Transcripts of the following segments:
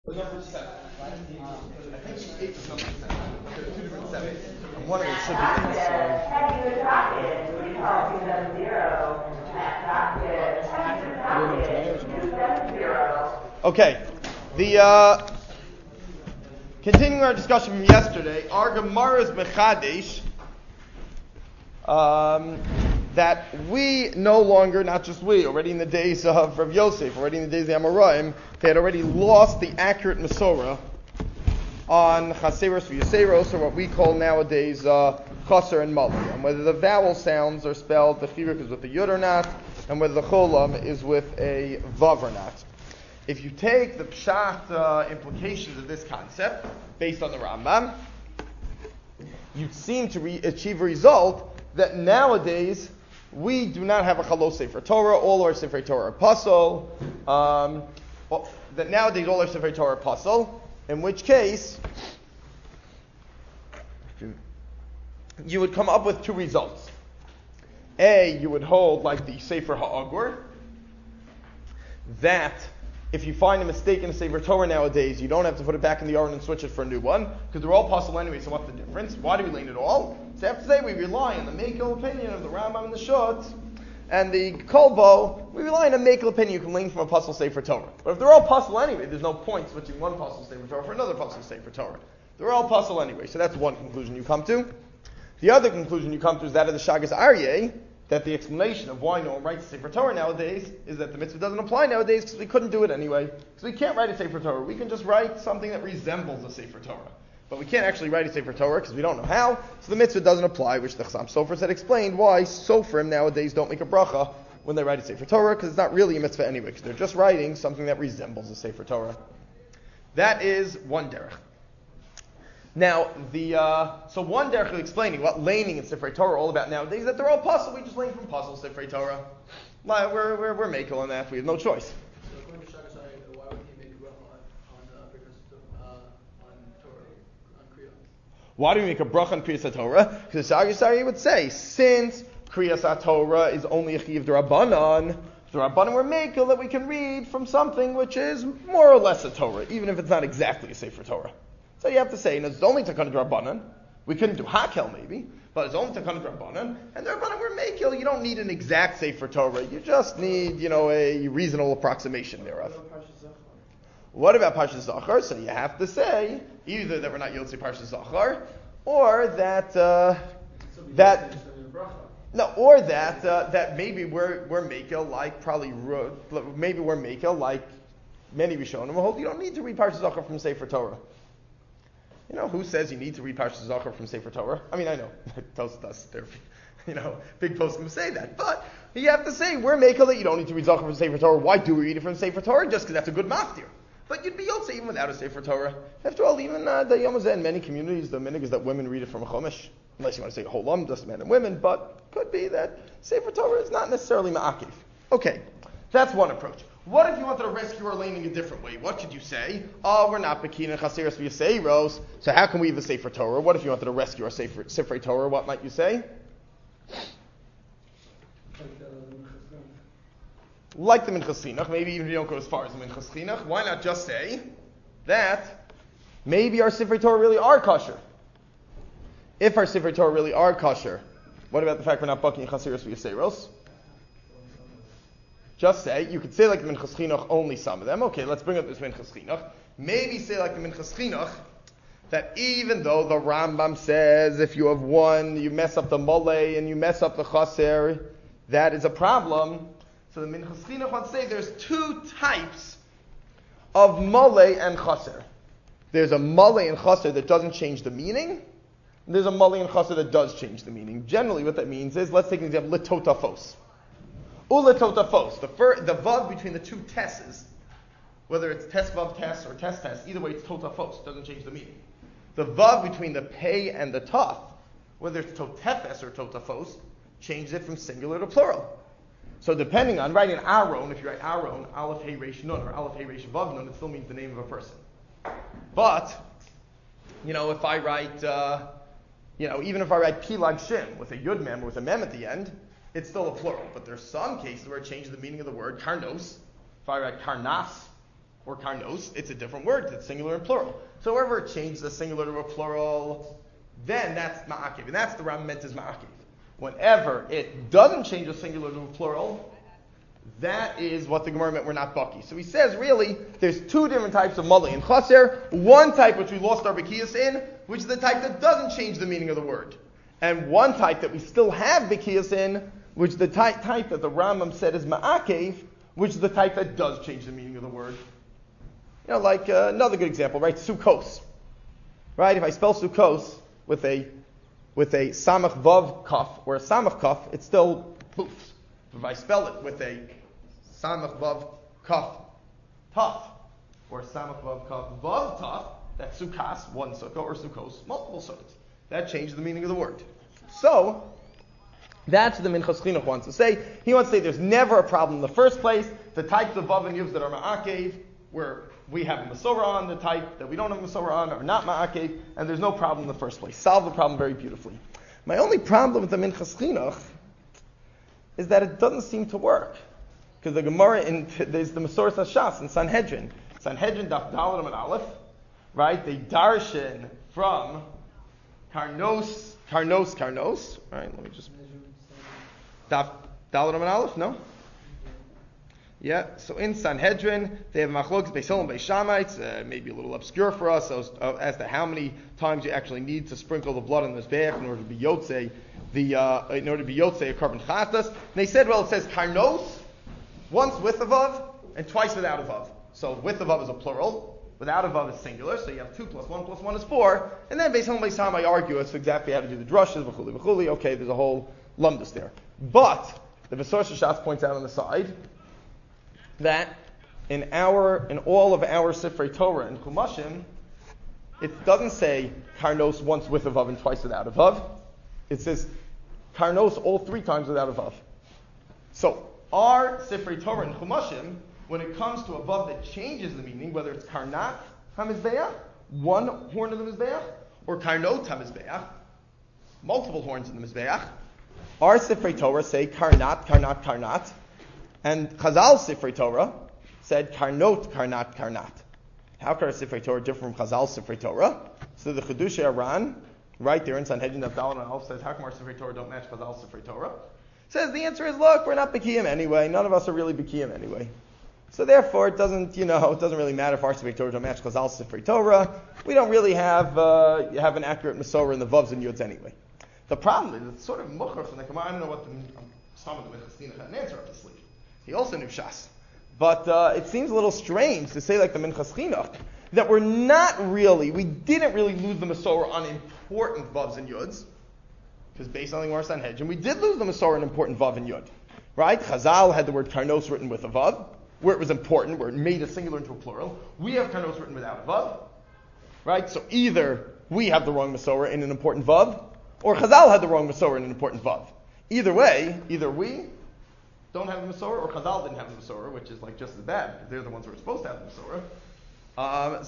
Number 7. I think 8 is number 7. There are two different 7s. And one of them should be in this. Okay. Continuing our discussion from yesterday, our Gemara is Mechadesh. That we no longer, not just we, already in the days of Rav Yosef, already in the days of the Amoraim, they had already lost the accurate Masorah on Chaseros v'Yaseros, or what we call nowadays Chaser and Mali, and whether the vowel sounds are spelled, the Chiruk is with a Yud or not, and whether the Cholam is with a Vav or not. If you take the Pshat implications of this concept, based on the Rambam, you seem to achieve a result that nowadays we do not have a Chalos Sefer Torah. All our Sefer Torah are Pasol. That nowadays all our Sefer Torah are Pasol. In which case, you would come up with two results. A, you would hold like the Sefer HaAgur, that if you find a mistake in a Sefer Torah nowadays, you don't have to put it back in the Aron and switch it for a new one, because they're all Pasol anyway, so what's the difference? Why do we lean it all? So I have to say we rely on the Mekel opinion of the Rambam and the Shot, and the Kolbo, we rely on a Mekel opinion you can lean from a Pasol Sefer Torah. But if they're all Pasol anyway, there's no point switching one Pasol Sefer Torah for another Pasol Sefer Torah. They're all Pasol anyway, so that's one conclusion you come to. The other conclusion you come to is that of the Shagas Aryeh, that the explanation of why no one writes a Sefer Torah nowadays is that the mitzvah doesn't apply nowadays because we couldn't do it anyway. Because we can't write a Sefer Torah. We can just write something that resembles a Sefer Torah. But we can't actually write a Sefer Torah because we don't know how. So the mitzvah doesn't apply, which the Chassam Sofers had explained why Sofrim nowadays don't make a bracha when they write a Sefer Torah, because it's not really a mitzvah anyway, because they're just writing something that resembles a Sefer Torah. That is one derech. Now, so one derech of explaining what laning in Sefer Torah are all about nowadays is that they're all puzzle. We just lane from puzzle Sefer Torah. We're makel on that. We have no choice. So according to Shagas Aryeh, why would he make a bracha on Torah, on Kriya? Why do we make a bracha on Kriyas HaTorah? Because the Shagas Aryeh would say, since Kriyas HaTorah is only a chiv d'Rabbanan, the Rabbanan were makel that we can read from something which is more or less a Torah, even if it's not exactly a Sefer Torah. So you have to say, it's only Takana Rabbanan. We couldn't do Hakel maybe, but it's only Takana Rabbanan. And the Rabbanan were Mekel. You don't need an exact Sefer Torah. You just need, a reasonable approximation thereof. What about Parshas Zachar? So you have to say either that we're not Yotzei Parshas Zachar, or that maybe we're Mekel like maybe we're Mekel like many Rishonim hold. You don't need to read Parshas Zachar from Sefer Torah. Who says you need to read Parshas Zachar from Sefer Torah? I mean, I know, Tosfos, they're, big poskim say that, but you have to say, we're makel that you don't need to read Zachar from Sefer Torah. Why do we read it from Sefer Torah? Just because that's a good maftir. But you'd be Yotzei even without a Sefer Torah. After all, even the Yom Hazeh in many communities, the minhag is that women read it from a Chumash, unless you want to say a whole just men and women, but could be that Sefer Torah is not necessarily ma'akiv. Okay, that's one approach. What if you wanted to rescue our laning a different way? What could you say? We're not Bekin and Chaseros v'Yaseros, so how can we have a Sefer Torah? What if you wanted to rescue our Sefer Torah? What might you say? Like the Minchas Chinuch, maybe even if you don't go as far as the Minchas Chinuch, why not just say that maybe our Sefer Torah really are kosher? If our Sefer Torah really are kosher, what about the fact we're not Bekin and Chaseros v'Yaseros? Just say, you could say like the Minchas Chinuch, only some of them. Okay, let's bring up this Minchas Chinuch. Maybe say like the Minchas Chinuch, that even though the Rambam says if you have one, you mess up the Mole and you mess up the Chaser, that is a problem. So the Minchas Chinuch wants to say there's two types of Mole and Chaser. There's a Mole and Chaser that doesn't change the meaning, and there's a Mole and Chaser that does change the meaning. Generally what that means is, let's take an example, Litotafos. Ula totafos, the vav between the two tesses, whether it's tes vav tes or tes tes, either way it's totafos, doesn't change the meaning. The vav between the pei and the taf, whether it's totefes or totafos, changes it from singular to plural. So depending on writing Aaron, if you write Aaron, aleph hey resh nun, or aleph hey resh vav nun, it still means the name of a person. But, if I write, even if I write pilag shim with a yud mem or with a mem at the end, it's still a plural, but there's some cases where it changes the meaning of the word karnos. If I write karnas or karnos, it's a different word. It's singular and plural. So wherever it changes the singular to a plural, then that's ma'akiv. And that's the Rambam meant as ma'akiv. Whenever it doesn't change a singular to a plural, that is what the Gemara meant we're not baki. So he says, really, there's two different types of mali and chaser. One type which we lost our bekiyas in, which is the type that doesn't change the meaning of the word. And one type that we still have bekiyas in, which is the type that the Rambam said is ma'akev, which is the type that does change the meaning of the word. You know, like another good example, right? Sukkos. Right? If I spell sukkos with a samach vav kaf or a samach kaf, it's still poofs. If I spell it with a samach vav kaf taf or samach vav kaf vav taf, that's sukkas, one sukkah, or sukkos, multiple sukkahs. That changed the meaning of the word. So, that's the Minchas Chinuch wants to say. He wants to say there's never a problem in the first place. The types of vav and yuvs that are ma'akev, where we have a Masorah on, the type that we don't have a Masorah on are not ma'akev, and there's no problem in the first place. Solve the problem very beautifully. My only problem with the Minchas Chinuch is that it doesn't seem to work. Because the Gemara, there's the Masorah Hashas in Sanhedrin. Sanhedrin Daf Daled Amud Aleph, right? They darshan from Karnos. Right, let me just... Daf Daled Amud Aleph, no? Yeah, so in Sanhedrin, they have Machlokes Beis Hillel and Beis Shammai. Maybe a little obscure for us as to how many times you actually need to sprinkle the blood on the Mizbeach in order to be Yotzei, a carbon chatas. And they said, well, it says Karnos, once with a vav, and twice without a vav. So with a vav is a plural, without a vav is singular, so you have 2 plus 1 is 4. And then Beis Hillel and Beis Shammai argue as to exactly how to do the drushes, v'chuli. Okay, there's a whole lumdus there. But the Masorah Hashas points out on the side that in all of our Sifrei Torah and Chumashim, it doesn't say Karnos once with a vav and twice without a vav. It says Karnos all 3 times without a vav. So our Sifrei Torah and Chumashim, when it comes to a vav that changes the meaning, whether it's Karnat HaMizbeach, one horn of the Mizbeach, or Karnot HaMizbeach, multiple horns in the Mizbeach, our Sifrei Torah say Karnat, and Chazal Sifrei Torah said Karnot. How can our Sifrei Torah differ from Chazal Sifrei Torah? So the Chedushei Aran, right there in Sanhedrin Daf Daled Amud Aleph, says, how come our Sifrei Torah don't match Chazal Sifrei Torah? Says the answer is, look, we're not Bekiyim anyway. None of us are really Bekiyim anyway. So therefore, it doesn't really matter if our Sifrei Torah don't match Chazal Sifrei Torah. We don't really have an accurate Masorah in the Vavs and Yuds anyway. The problem is, it's sort of mucher from the Gemara. I don't know what some of the Minchas Chinuch had an answer up his sleeve. He also knew Shas. But it seems a little strange to say like the Minchas Chinuch, that we didn't really lose the Masorah on important Vavs and Yuds, because based on the Gemara Sanhedrin, we did lose the Masorah on important Vav and Yud. Right? Chazal had the word Karnos written with a Vav, where it was important, where it made a singular into a plural. We have Karnos written without a Vav. Right? So either we have the wrong Masorah in an important Vav, or Chazal had the wrong Masorah in an important Vav. Either way, either we don't have the Masorah, or Chazal didn't have the Masorah, which is like just as bad, because they're the ones who are supposed to have the Masorah.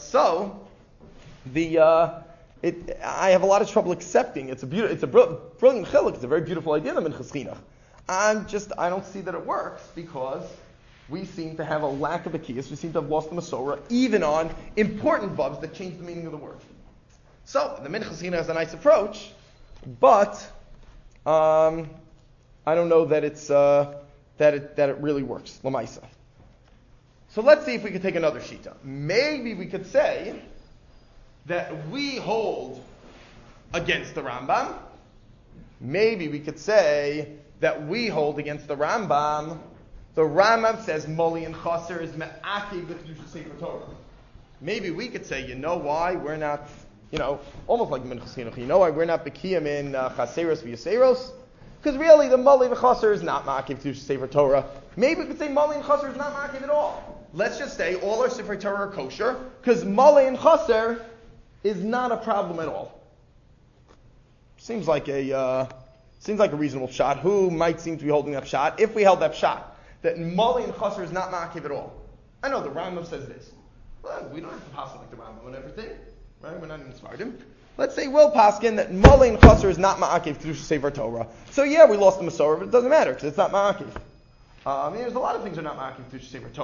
I have a lot of trouble accepting. It's a brilliant chiluk. It's a very beautiful idea, the Minchas Chinuch. I don't see that it works, because we seem to have a lack of akiyas. We seem to have lost the Masorah, even on important vavs that change the meaning of the word. So, the Minchas Chinuch has a nice approach, but I don't know that it's that it really works. Lamaisa. So let's see if we could take another shita. Maybe we could say that we hold against the Rambam. Maybe we could say that we hold against the Rambam. The Rambam says Moli and Chaser is me'akiv b'kedusha Sefer Torah. Maybe we could say, you know why we're not, almost like Minchas Chinuch, you know why we're not Bekiyim in Chaseros v'Yaseros? Because really the Moli and Chaser is not me'akiv b'kedusha Sefer Torah. Maybe we could say Moli and Chaser is not me'akiv at all. Let's just say all our Sefer Torah are kosher, because Moli and Chaser is not a problem at all. Seems like a reasonable shot. Who might seem to be holding that shot? If we held that shot, that Mali and Chaser is not ma'akiv at all. I know the Rambam says this. Well, we don't have to pass like the Rambam on everything, right? We're not even Sfardim. Let's say we'll paskin that Mali and Chaser is not ma'akiv to Sefer Torah. So yeah, we lost the Masorah, but it doesn't matter because it's not ma'akiv. There's a lot of things that are not ma'akiv to Sefer Torah.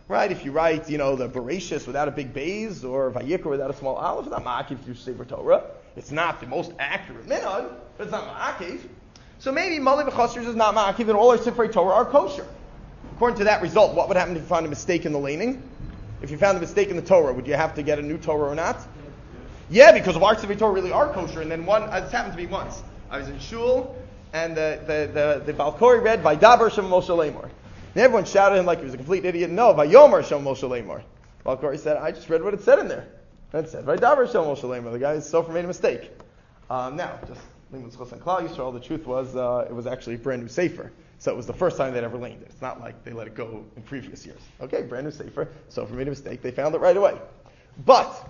right? If you write, the Bereshis without a big Beis or Vayikra without a small Aleph, it's not ma'akiv through Sefer Torah. It's not the most accurate minhag, but it's not ma'akiv. So maybe Malei v'Chaser is not ma'akiv, and all our Sifrei Torah are kosher. According to that result, what would happen if you found a mistake in the laning? If you found a mistake in the Torah, would you have to get a new Torah or not? Yeah, because of our Sifrei Torah really are kosher. And then this happened to me once. I was in shul, and the Balkori read Vaydaber Shem Moshe Lemor. And everyone shouted at him like he was a complete idiot. No, Vayomer Shem Moshe Lemor. Balkori said, I just read what it said in there. And it said Vaydaber Shem Moshe Lemor. The guy so made a mistake. Now, just Limud Zchus and Klal Yisrael, the truth was it was actually a brand new sefer. So it was the first time they'd ever laned it. It's not like they let it go in previous years. Okay, brand new sefer. Sofer made a mistake. They found it right away. But,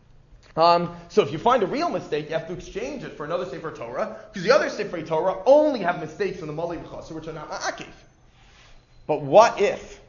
so if you find a real mistake, you have to exchange it for another Sefer Torah, because the other Sefer Torah only have mistakes in the Malei v'Chaser, which are not ma'akiv. But what if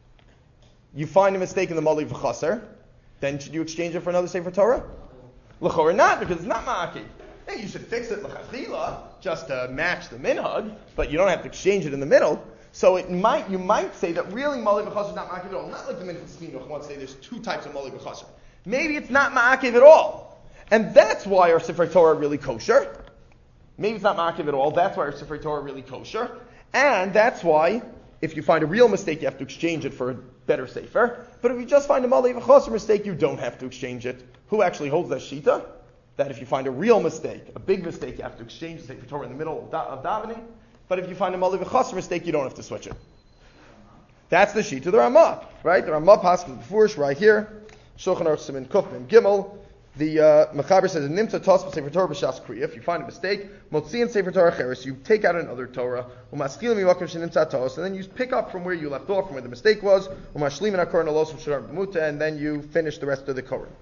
you find a mistake in the Malei v'Chaser? Then should you exchange it for another Sefer Torah? L'chorah not, because it's not ma'akiv. Hey, you should fix it l'chachila, just to match the minhag, but you don't have to exchange it in the middle. So you might say that really Malei v'Chaser is not ma'akiv at all. Not like the Minchas Chinuch wants to say there's two types of Malei v'Chaser. Maybe it's not ma'akiv at all. And that's why our Sifrei Torah are really kosher. Maybe it's not ma'akiv at all. That's why our Sifrei Torah are really kosher. And that's why, if you find a real mistake, you have to exchange it for a better Sefer. But if you just find a Malei v'Chaser mistake, you don't have to exchange it. Who actually holds that shita? That if you find a real mistake, a big mistake, you have to exchange the Sefer Torah in the middle of davening. But if you find a Malei v'Chaser mistake, you don't have to switch it. That's the shita of the Ramah, right? The Ramah passes the Furish right here. Shulchan Aruch Siman Kuf Mem Gimel. The Mechaber says, "Nimtza tos b'Sefer Torah b'shas kriya." If you find a mistake, motziin Sefer Torah cheres, you take out another Torah, umaskilim miwakim shenimtza tos, and then you pick up from where you left off, from where the mistake was, umashlim and akorin alos v'shar b'muta, and then you finish the rest of the Koren.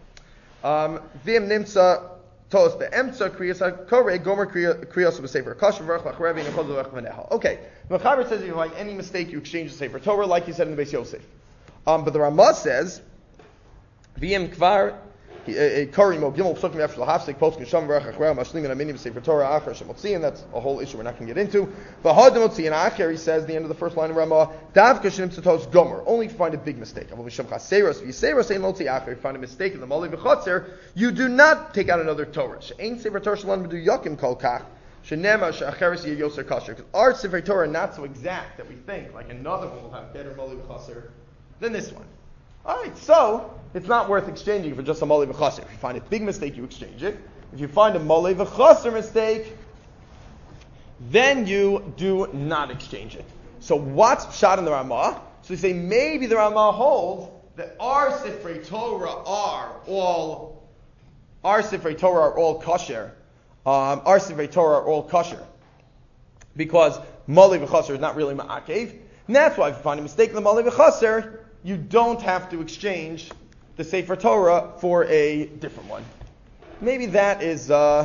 V'im nimtza tos be'emtza kriyas hakorei gomer kriyas b'Sefer Kasher v'rach lachrevi nechol v'rach v'nehal. Okay, the Mechaber says if you find any mistake, you exchange the Sefer Torah, like you said in the Beis Yosef. But the Ramah says, V'im kvar Karim Gimel Psukim after Lahafsik Poskim Sham Varach Achra Mashlim and Aminim Sefer Torah Achar Shemotzi, and that's a whole issue we're not going to get into. V'had Motzi and Achar, he says, the end of the first line of Ramah, Dav Kashim Tzatos Gomer, only if you find a big mistake. Avol V'Shem Chaseros V'Yiseros Ein Motzi Achar, if you find a mistake in the Malei v'Chaser, you do not take out another Torah. She'ain Sefer Torah Shalom B'du Yakim Kol Kach. Shenema she'acheres yoser kasher. Because our Sefer Torah are not so exact that we think like another one will have better Malei v'Chaser than this one. Alright, so it's not worth exchanging for just a Malei v'Chaser. If you find a big mistake, you exchange it. If you find a Malei v'Chaser mistake, then you do not exchange it. So what's shot in the Ramah? So we say maybe the Ramah holds that our Sifrei Torah are all kosher. Our Sifrei Torah are all kosher. Because Malei v'Chaser is not really ma'akev. And that's why if you find a mistake in the Malei v'Chaser, you don't have to exchange the Sefer Torah for a different one. Maybe that is,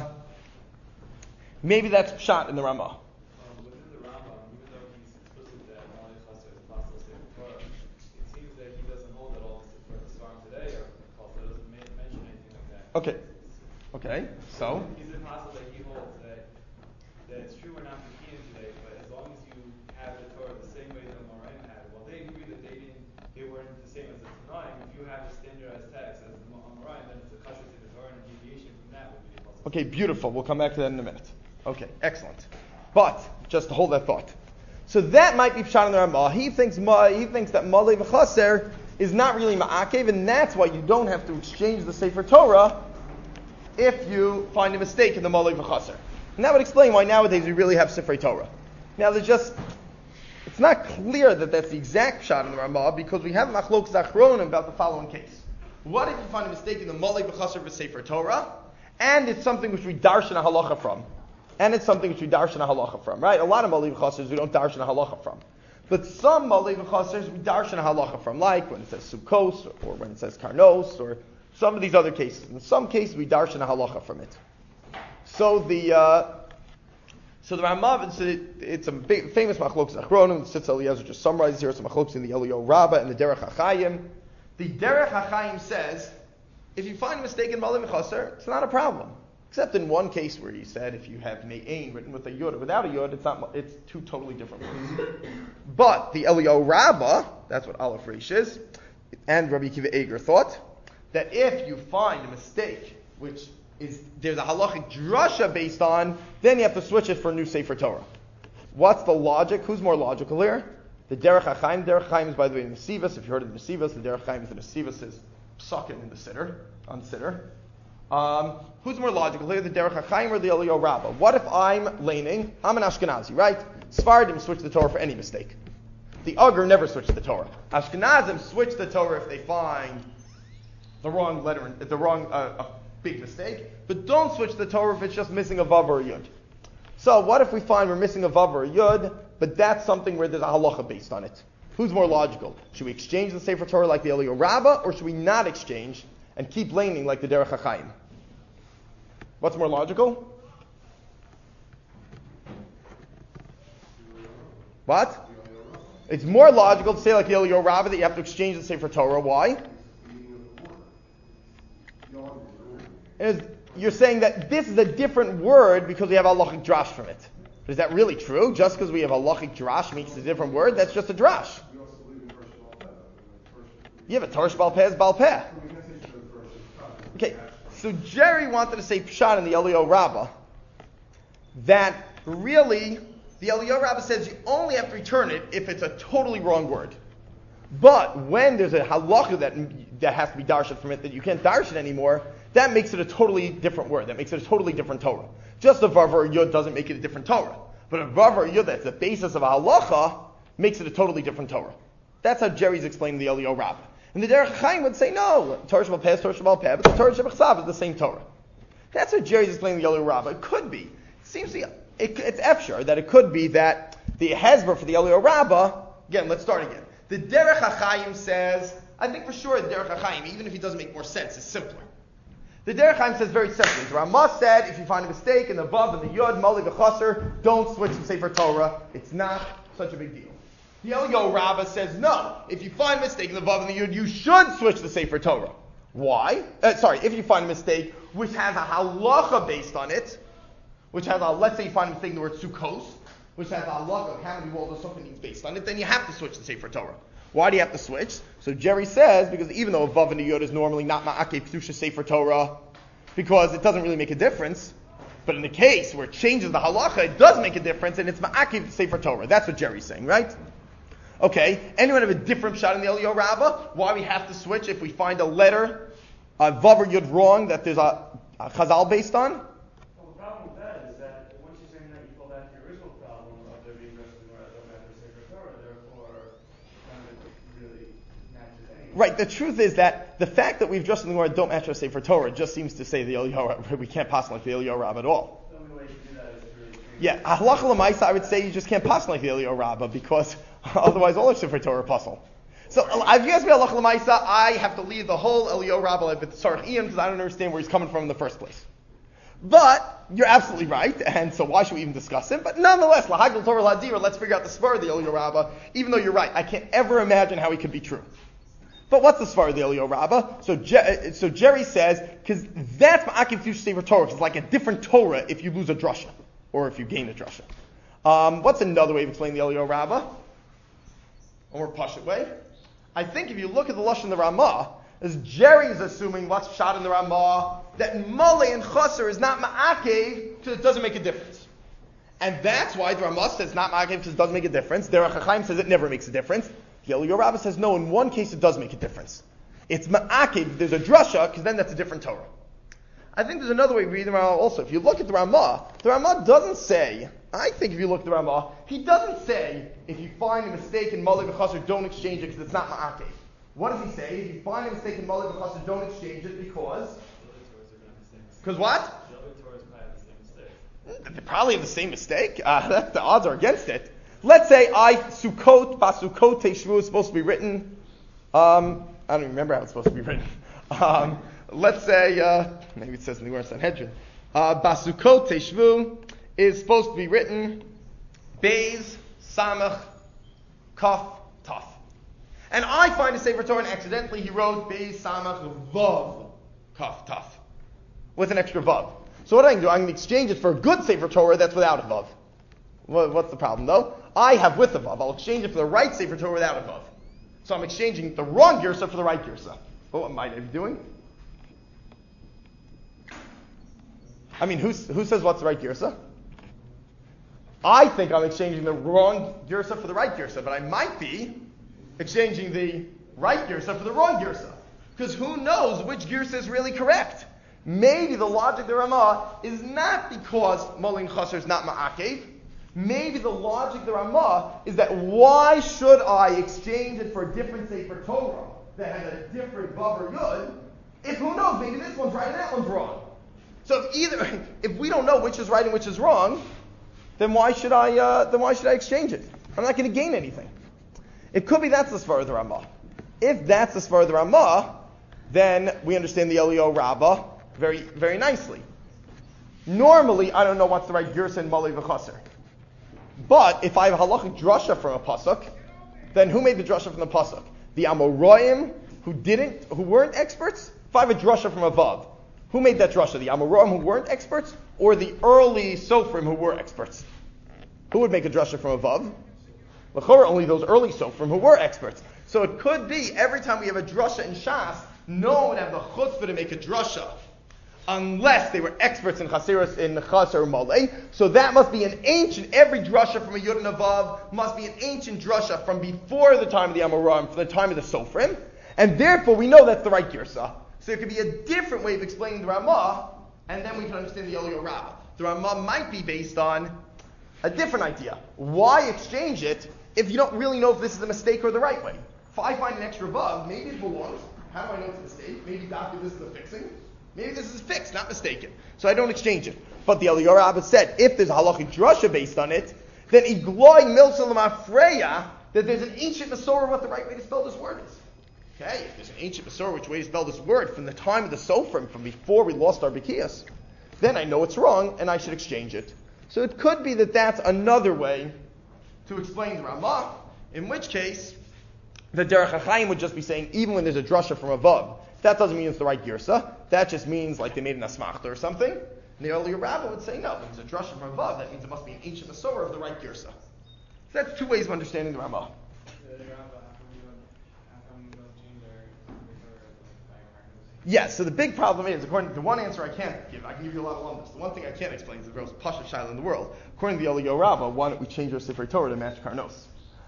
maybe that's shot in the Ramah. Within the Rambam, even though he's explicit that Malei Chaser is possible Sefer Torah, it seems that he doesn't hold that all the Sfarim today are also doesn't mention anything like that. Okay. So Is it possible that he holds that it's true we're not Pekinim today, but as long as you have the Torah the same way the Moraim had, well, they agree that they weren't the same as the Tanaim. If you have a standardized text as the Moraim, then it's a kasher to the Torah, and a deviation from that would be possible. okay, beautiful. We'll come back to that in a minute. Okay, excellent. But just to hold that thought. So that might be pshat in the Ramah. He thinks that Malei v'Chaser is not really ma'akev, and that's why you don't have to exchange the Sefer Torah if you find a mistake in the Malei v'Chaser. And that would explain why nowadays we really have Sifrei Torah. Now it's not clear that that's the exact pshat in the Ramah because we have machlokes achronim about the following case. What if you find a mistake in the Malei v'Chaser of a Sefer Torah, and it's something which we darshan a halacha from? Right? A lot of Malei v'Chasers we don't darshan a halacha from. But some Malei v'Chasers we darshan a halacha from, like when it says Sukkos, or when it says Karnos, or some of these other cases. In some cases we darshan a halacha from it. So the Ramav, it's a big, famous machlokes achronim. The Sitz Eliezer just summarizes here some machlokes in the Eliyahu Rabbah and the Derech HaChaim. The Derech HaChaim says, if you find a mistake in Malei v'Chaser, it's not a problem. Except in one case where he said if you have Me'ain written with a Yud or without a Yud, it's two totally different words. But the Eliyahu Rabbah, that's what Aleph Reish is, and Rabbi Akiva Eiger thought that if you find a mistake, which is there's a halachic drasha based on, then you have to switch it for a new Sefer Torah. What's the logic? Who's more logical here? The Derech HaChaim. Derech HaChaim is, by the way, the Mesivas. If you heard of the Mesivas, the Derech HaChaim is the Mesivas is psukim in the Siddur, on Siddur. Who's more logical here, the Derech HaChaim or the Eliyahu Rabbah? What if I'm laning? I'm an Ashkenazi, right? Sephardim switch the Torah for any mistake. The Uger never switch the Torah. Ashkenazim switch the Torah if they find the wrong letter, a big mistake, but don't switch the Torah if it's just missing a Vav or a Yud. So what if we find we're missing a Vav or a Yud, but that's something where there's a halacha based on it? Who's more logical? Should we exchange the Sefer Torah like the Eliyahu Rabbah, or should we not exchange and keep laning like the Derech HaChaim? What's more logical? What? It's more logical to say like the Eliyahu Rabbah that you have to exchange the Sefer Torah. Why? You're saying that this is a different word because we have halachic drash from it. Is that really true? Just because we have halachic drash makes it a different word? That's just a drash. Yeah, but Torah Shebal Peh is Bal Peh. Okay, so Jerry wanted to say Pshat in the Eliyahu Rabbah that really the Eliyahu Rabbah says you only have to return it if it's a totally wrong word. But when there's a halacha that has to be darshan from it, that you can't darshan anymore, that makes it a totally different word. That makes it a totally different Torah. Just a vav or a yud doesn't make it a different Torah. But a vav or a yud that's the basis of a halacha makes it a totally different Torah. That's how Jerry's explaining the Eliyahu Rabbah. And the Derech HaChaim would say, no, Torah Shebal Peh is Torah Shebal Peh, but the Torah Shebechsav is the same Torah. That's how Jerry's explaining the Eliyahu Rabbah. It could be. It seems to be, it's efshar that it could be that the hezber for the Eliyahu Rabbah, again, let's start again. The Derech HaChaim says, I think for sure the Derech HaChaim, even if he doesn't make more sense, is simpler. The Derech HaChaim says very simply, the Ramah said, if you find a mistake in the Vav and the Yud, Mali, the Chaser, don't switch to Sefer Torah. It's not such a big deal. The Eliyahu Rabbah says, no, if you find a mistake in the Vav and the Yud, you should switch to Sefer Torah. Why? If you find a mistake which has a halacha based on it, which has let's say you find a mistake in the word Sukkos, which has a halacha of how many walls or something needs based on it, then you have to switch to Sefer Torah. Why do you have to switch? So Jerry says, because even though a Vav and a Yud is normally not Ma'akeh P'tusha Sefer Torah, because it doesn't really make a difference, but in the case where it changes the halacha, it does make a difference, and it's Ma'akeh Sefer Torah. That's what Jerry's saying, right? Okay, anyone have a different shot in the Eliyahu Rabbah? Why we have to switch if we find a letter, a Vav or Yud wrong that there's a Chazal based on? Well, the problem with that is that once you're saying that you fall back to your original problem of there being wrestling where I don't have to Sefer Torah, therefore none of it really matches anyway. Right, the truth is that the fact that we've just in the word don't match our Sefer Torah just seems to say the Eliyahu Rabbah, we can't pass like the Eliyahu Rabbah at all. The only way you can do that is to really change. Yeah, halacha l'maisa, I would say you just can't pass like the Eliyahu Rabbah because otherwise all our Sefer Torah puzzle. So if you ask me halacha l'maisa, I have to leave the whole Eliyahu Rabbah with Tzarech Iyam because I don't understand where he's coming from in the first place. But you're absolutely right, and so why should we even discuss him? But nonetheless, lahagel Torah ladira, let's figure out the svar of the Eliyahu Rabbah. Even though you're right, I can't ever imagine how he could be true. But what's the svar of the Eliyahu Rabbah? So Jerry says, because that's ma'akiv P'tusha Sefer Torah, it's like a different Torah if you lose a drasha, or if you gain a drasha. What's another way of explaining the Eliyahu Rabbah? A more pashut way? I think if you look at the Lashon the Ramah, as Jerry is assuming what's shot in the Ramah, that Malay and Chaser is not ma'akev because it doesn't make a difference. And that's why the Ramah says not ma'akev because it doesn't make a difference. Derech HaChaim says it never makes a difference. The Eliyahu Rabbah says no, in one case it does make a difference. It's ma'akev, there's a drasha, because then that's a different Torah. I think there's another way of reading the Ramah also. If you look at the Ramah doesn't say, I think if you look at the Ramah, he doesn't say, if you find a mistake in Malay v'Chaser, don't exchange it because it's not ma'akev. What does he say? If you find a mistake in Malay v'Chaser, don't exchange it because what? The other Torahs might have the same mistake. They probably have the same mistake. The odds are against it. Let's say Sukkot, Basukot Teshvu is supposed to be written. I don't even remember how it's supposed to be written. Let's say, maybe it says in the Gemara Sanhedrin. Basukot Teshvu is supposed to be written Beis, Samach, Kaf, Taf. And I find a Sefer Torah and accidentally he wrote Beis, Samach, Vav, Kaf, Taf. With an extra Vav. So what I can do, I can exchange it for a good Sefer Torah that's without a Vav. What's the problem though? I have with a Vav. I'll exchange it for the right Sefer Torah without a Vav. So I'm exchanging the wrong girsa for the right girsa. Well, what might I be doing? I mean, who says what's the right girsa? I think I'm exchanging the wrong girsa for the right girsa, but I might be exchanging the right girsa for the wrong girsa. Because who knows which girsa is really correct? Maybe the logic of the Ramah is not because Molin Chaser is not Ma'akev. Maybe the logic of the Ramah is that why should I exchange it for a different Sefer Torah that has a different Vav or Yud, if who knows, maybe this one's right and that one's wrong. So if we don't know which is right and which is wrong, then why should I exchange it? I'm not going to gain anything. It could be that's the Svar of the Ramah. If that's the Svar of the Ramah, then we understand the Eliyahu Rabbah very, very nicely. Normally, I don't know what's the right Gersa in Malay V'chaser. But if I have a halachic drasha from a pasuk, then who made the drasha from the pasuk? The Amoraim who weren't experts? If I have a drasha from a Vav, who made that drasha? The Amoraim who weren't experts, or the early Sofrim who were experts? Who would make a drasha from a Vav? L'chorah, only those early Sofrim who were experts. So it could be every time we have a drasha in Shas, no one would have the chutzpah to make a drasha unless they were experts in Chaseros, in Chaser or Malay. So that must be an ancient, every drasha from a Yud and a Vav must be an ancient drasha from before the time of the Amoraim, from the time of the Sofrim. And therefore we know that's the right Girsa. So it could be a different way of explaining the Ramah, and then we can understand the Eliyahu Rabbah. The Ramah might be based on a different idea. Why exchange it if you don't really know if this is a mistake or the right way? If I find an extra Vav, maybe it belongs. How do I know it's a mistake? Maybe Doctor, this is a fixing. Maybe this is fixed, not mistaken. So I don't exchange it. But the Eliyahu Rabbah said, if there's a halachic drasha based on it, then igloi milsalam afreya, that there's an ancient Masorah what the right way to spell this word is. Okay, if there's an ancient Masorah which way to spell this word from the time of the Sofrim, from before we lost our Bekias, then I know it's wrong and I should exchange it. So it could be that that's another way to explain the Ramah, in which case the Derech HaChaim would just be saying, even when there's a drasha from a Vav, that doesn't mean it's the right girsa. That just means like they made an asmachta or something. And the earlier Rabbah would say, no, when there's a drasha from a Vav, that means it must be an ancient Masorah of the right girsa. So that's two ways of understanding the Ramah. Yes, so the big problem is, according to the one answer I can't give, I can give you a lot of lumdus. The one thing I can't explain is the most pashut shaila in the world. According to the Eliyahu Rabbah, why don't we change our Sefer Torah to match Karnos?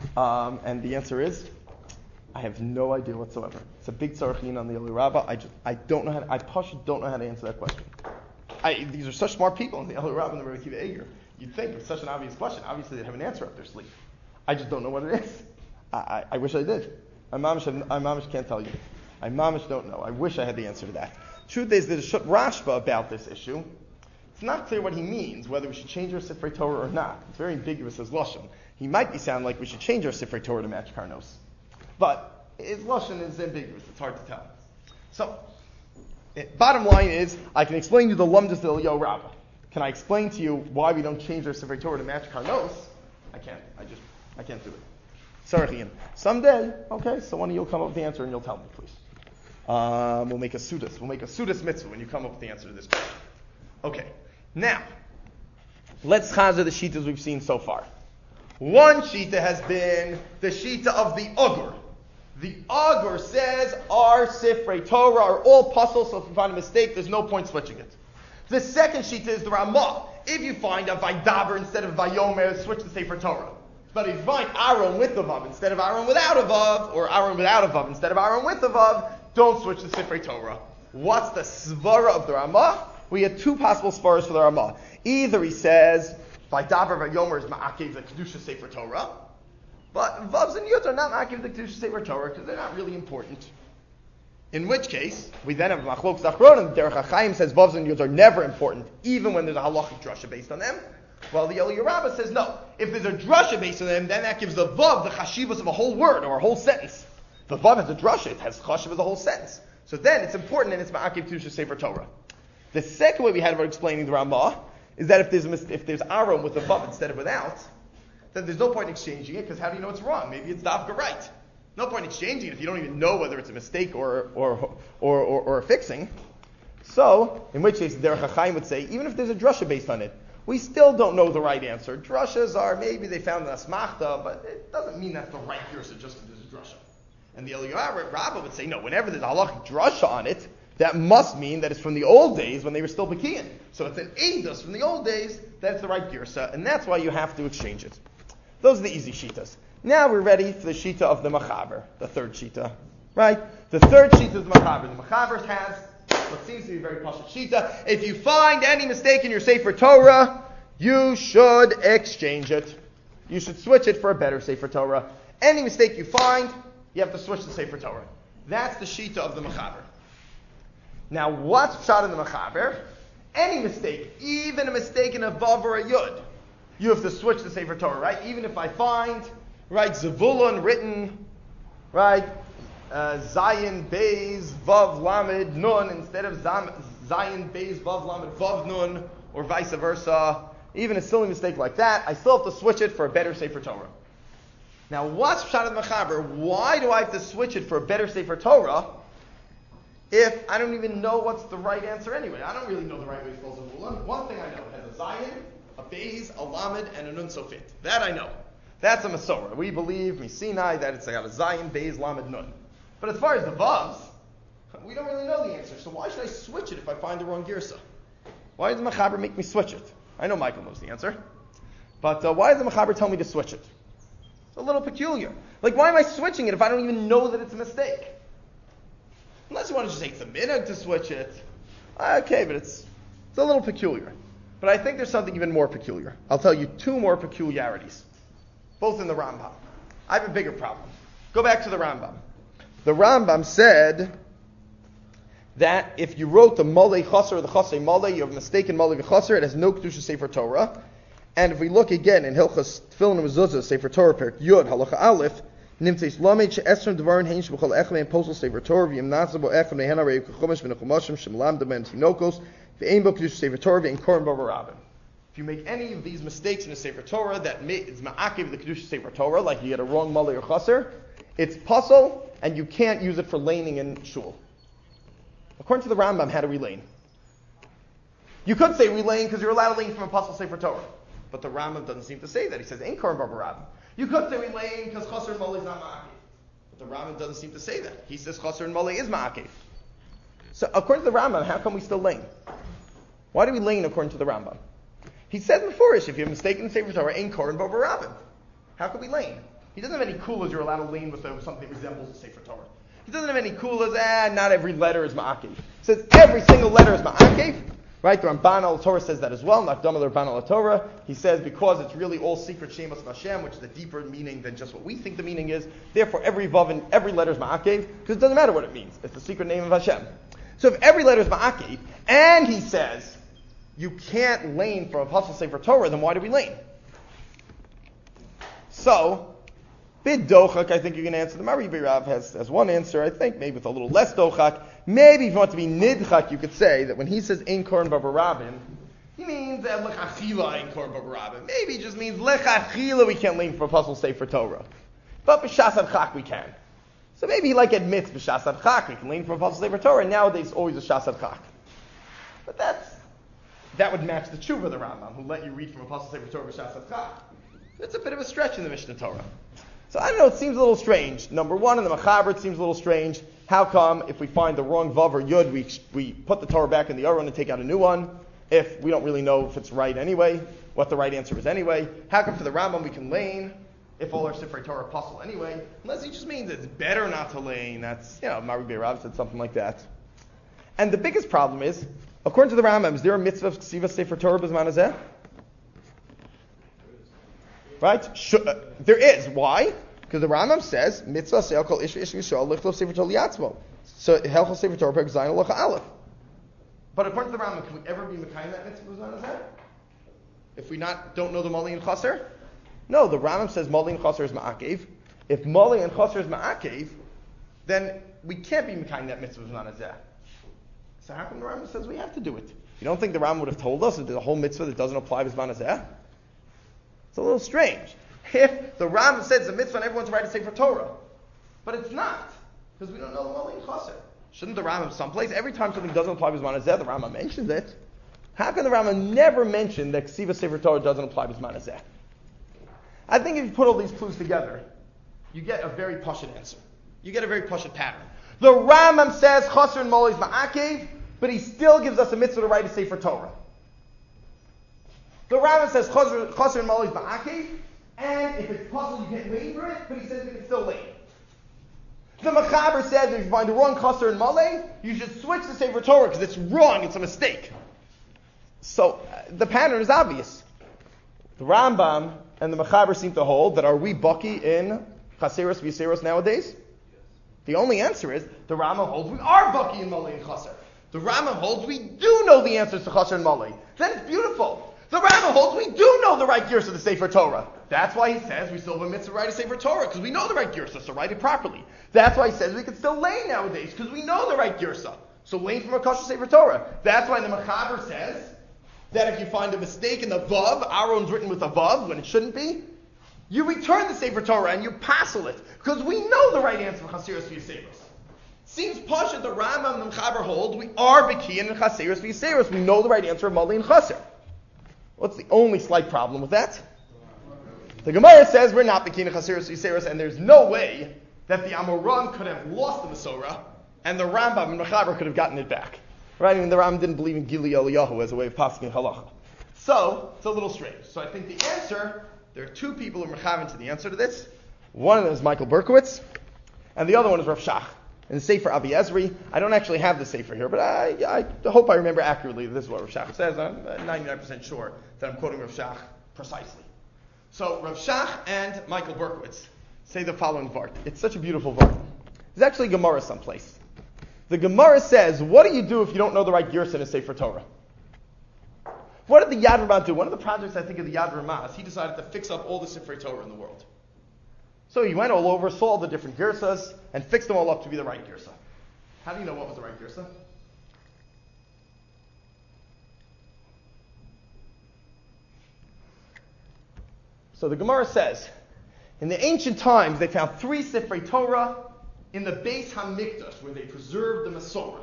And the answer is, I have no idea whatsoever. It's a big tzarachin on the Eliyahu Rabbah. I don't know I don't know how to answer that question. These are such smart people in the Eliyahu Rabbah and the Rebbe Akiva Eiger. You'd think it's such an obvious question. Obviously, they'd have an answer up their sleeve. I just don't know what it is. I wish I did. I mamish can't tell you. I mamish don't know. I wish I had the answer to that. Truth is, there's a Rashba about this issue. It's not clear what he means, whether we should change our Sifrei Torah or not. It's very ambiguous as Lashon. He might be sounding like we should change our Sifrei Torah to match Karnos. But his Lashon is ambiguous. It's hard to tell. So, bottom line is, I can explain to you the lumdus of the Eliyahu Rabbah. Can I explain to you why we don't change our Sifrei Torah to match Karnos? I can't. I can't do it. Sorry, someday, okay, so one of you will come up with the answer and you'll tell me, please. We'll make a Sudas. We'll make a Sudas mitzvah when you come up with the answer to this question. Okay, now, let's chazer the shitas we've seen so far. One shita has been the shita of the Ugur. The Ugur says our Sifrei Torah are all puzzles, so if you find a mistake, there's no point switching it. The second shita is the Ramah. If you find a Vaidaber instead of Vayomer, switch the Sefer Torah. But if you find Aaron with a Vav instead of Aaron without a Vav, or Aaron without a Vav instead of Aaron with a Vav, don't switch the Sifrei Torah. What's the svara of the Ramah? We had two possible svaras for the Ramah. Either he says, by Davar Vayomer is Ma'akev the Kedusha Sefer Torah, but Vavs and Yud are not Ma'akev the Kedusha Sefer Torah because they're not really important. In which case, we then have Machlok Zachron, and Derech HaChaim says Vavs and Yud are never important, even when there's a halachic drasha based on them. While the Eliyahu Rabbah says no. If there's a drasha based on them, then that gives the Vav the chashivas of a whole word or a whole sentence. The Vav has a drasha, it has chashiv of the whole sentence. So then it's important and it's Ma'akev Kedusha Sefer Torah. The second way we had about explaining the Ramah is that if there's Aaron with a Vav instead of without, then there's no point in exchanging it because how do you know it's wrong? Maybe it's Davka right. No point in exchanging it if you don't even know whether it's a mistake or a fixing. So, in which case, Derech HaChaim would say, even if there's a drasha based on it, we still don't know the right answer. Drashas are, maybe they found an asmachta, but it doesn't mean that's the right girsa just because there's a drasha. And the Eliyahu Rabbah would say, no, whenever there's a halachic drasha on it, that must mean that it's from the old days when they were still Bekiyan. So it's an Eidos from the old days, that's the right Girsa, and that's why you have to exchange it. Those are the easy Shitas. Now we're ready for the Shita of the Machaber, the third Shita. Right? The third Shita is the Machaber. The Machaber has what seems to be a very Pasha Shita. If you find any mistake in your Sefer Torah, you should exchange it. You should switch it for a better Sefer Torah. Any mistake you find, you have to switch the Sefer Torah. That's the Shita of the Machaber. Now, what's shot in the Machaber? Any mistake, even a mistake in a Vav or a Yud, you have to switch the Sefer Torah, right? Even if I find, right, Zavulun written, right, Zayin, Beis, Vav, Lamed, Nun, instead of Zayin, Beis, Vav, Lamed, Vav, Nun, or vice versa, even a silly mistake like that, I still have to switch it for a better Sefer Torah. Now, what's Pshat in the Mechaber? Why do I have to switch it for a better Sefer Torah if I don't even know what's the right answer anyway? I don't really know the right way to spell Zavulun. One thing I know, it has a Zayin, a Beis, a Lamed, and a Nun Sofit. That I know. That's a Masorah. We believe, Misinai, that it's got a Zayin, Beis, Lamed, Nun. But as far as the Vavs, we don't really know the answer. So why should I switch it if I find the wrong Girsa? Why does the Mechaber make me switch it? I know Michael knows the answer. But why does the Mechaber tell me to switch it? It's a little peculiar. Like, why am I switching it if I don't even know that it's a mistake? Unless you want to just take the minhag to switch it. Okay, but it's a little peculiar. But I think there's something even more peculiar. I'll tell you two more peculiarities. Both in the Rambam. I have a bigger problem. Go back to the Rambam. The Rambam said that if you wrote the Malei Chaser or the Chasei Malei, you have a mistake in Malei Chaser, it has no Kedusha Sefer Torah. And if we look again in Hilchas Tefillin Mezuzah, Sefer Torah, Perek Yud, Halacha Aleph, Nimtzeis Lamed she'esrim devarim hein shebechol echem and postal Sefer Torah v'yim natzah bo echem nehen harei k'chumash v'nechumashim shemlam ben tinokos v'ein bo Kedusha Sefer Torah v'ein koren bo barabim. If you make any of these mistakes in a Sefer Torah that is ma'akiv the Kedusha Sefer Torah, like you get a wrong Malei or Chaser, it's puzzle, and you can't use it for laning in shul. According to the Rambam, how do we lane? You could say we lane because you're allowed to lane from a puzzle Sefer Torah. But the Rambam doesn't seem to say that. He says, ain't Koren Barbarabim. You could say we lane because Chaser and Malei is not ma'akiv. But the Rambam doesn't seem to say that. He says Chaser and Malei is ma'akiv. So according to the Rambam, how come we still lane? Why do we lane according to the Rambam? He said before, if you have a mistake in the Sefer Torah, ain't Koren Barbarabim. How could we lane? He doesn't have any kulas you're allowed to lane with something that resembles the Sefer Torah. He doesn't have any kulas, not every letter is ma'akiv. He says every single letter is ma'akiv. Right? The Ramban al Torah says that as well. Not Damar Ramban al Torah. He says because it's really all secret Shemas of Hashem, which is a deeper meaning than just what we think the meaning is. Therefore, every vav and every letter is ma'akev because it doesn't matter what it means. It's the secret name of Hashem. So if every letter is ma'akev, and he says you can't lane for a Pasuk Sefer Torah, then why do we lane? So, bid dochak, I think you can answer. The Mari Birav has one answer, I think, maybe with a little less dochak. Maybe if you want to be nidchak, you could say that when he says ein koren babarabim, he means lechachila ein koren babarabim. Maybe he just means lechachila we can't lane for a puzzle Sefer Torah. But b'shas adchak we can. So maybe he admits b'shas adchak we can lane for a puzzle Sefer Torah, and nowadays always a shas adchak. But that would match the tshuva of the Rambam, who let you read from a puzzle Sefer Torah b'shas adchak. It's a bit of a stretch in the Mishnah Torah. So I don't know, it seems a little strange. Number one, in the Mechaber, it seems a little strange. How come if we find the wrong Vav or Yud, we put the Torah back in the Aron and take out a new one, if we don't really know if it's right anyway, what the right answer is anyway? How come for the Rambam we can lane, if all our Sifrei Torah are puzzle anyway? Unless he just means it's better not to lane. That's, Mari Beirav said something like that. And the biggest problem is, according to the Rambam, is there a mitzvah of Ksiva Sefer Torah b'zman hazeh? Right? There is. Why? Because the Rambam says, mitzvah se'al kol ish yishol lichlo sefer Torah liatzmo. So, helchol sefer Torah perek zayin halacha aleph. But according to the Rambam, can we ever be mekayim that mitzvah b'zman hazeh? If we don't know the Malei and Chaser? No, the Rambam says Malei and Chaser is ma'akev. If Malei and Chaser is ma'akev, then we can't be mekayim that mitzvah b'zman hazeh. So how come the Rambam says we have to do it? You don't think the Rambam would have told us that there's a whole mitzvah that doesn't apply b'zman hazeh? It's a little strange. If the Rambam says it's a mitzvah and everyone's right to say for Torah, but it's not, because we don't know the Malei and Chaser. Shouldn't the Rambam someplace, every time something doesn't apply b'zman hazeh, the Rambam mentions it? How can the Rambam never mention that Ksiva Sefer Torah doesn't apply b'zman hazeh? I think if you put all these clues together, you get a very pashut answer. you get a very pashut pattern. The Rambam says chaser and mole is ma'akev, but he still gives us a mitzvah to write a sefer Torah. The Rambam says chaser and mole is ma'akev, and if it's possible you get lane for it, but he says we can still lane. The Mechaber says if you find the wrong chaser and mole, you should switch to sefer Torah because it's wrong, it's a mistake. So the pattern is obvious. The Rambam and the Mechaber seem to hold that are we baki in chaseros v'yiseros nowadays? Yes. The only answer is the Rambam holds we are baki in mole and chaser. The Rambam holds we do know the answers to chaser and mole. Then it's beautiful. The Rambam holds we do know the right gears of the Sefer Torah. That's why he says we still have a mitzvah to write a Sefer Torah, because we know the right girsa, so write it properly. That's why he says we can still lane nowadays, because we know the right girsa. So lane from a kosher Sefer Torah. That's why the Mechaber says that if you find a mistake in the vav, Aaron's written with a vav when it shouldn't be, you return the Sefer Torah and you passel it, because we know the right answer for Chaseros v'Yiseros. Seems posh that the Rambam and the Mechaber hold we are Bekiyan and Chaseros v'Yiseros. We know the right answer of Mali and Chaser. What's the only slight problem with that? The Gemara says we're not Bekiyan and Chaseros v'Yiseros, and there's no way that the Amoram could have lost the Masorah, and the Rambam and Mechaber could have gotten it back. Right? I mean, the Rambam didn't believe in Gili Eliyahu as a way of passing halacha. So, it's a little strange. So I think the answer, there are two people who are mechavan to the answer to this. One of them is Michael Berkowitz, and the other one is Rav Shach. In the Sefer Avi Ezri, I don't actually have the Sefer here, but I hope I remember accurately that this is what Rav Shach says. I'm 99% sure that I'm quoting Rav Shach precisely. So Rav Shach and Michael Berkowitz say the following vart. It's such a beautiful vart. There's actually Gemara someplace. The Gemara says, what do you do if you don't know the right girsa in a Sefer Torah? What did the Yad Ramah do? One of the projects, I think, of the Yad Ramah is he decided to fix up all the Sefer Torah in the world. So he went all over, saw all the different girsas, and fixed them all up to be the right girsa. How do you know what was the right girsa? So the Gemara says, in the ancient times, they found 3 Sefer Torah in the Beis HaMikdash, where they preserved the Masorah.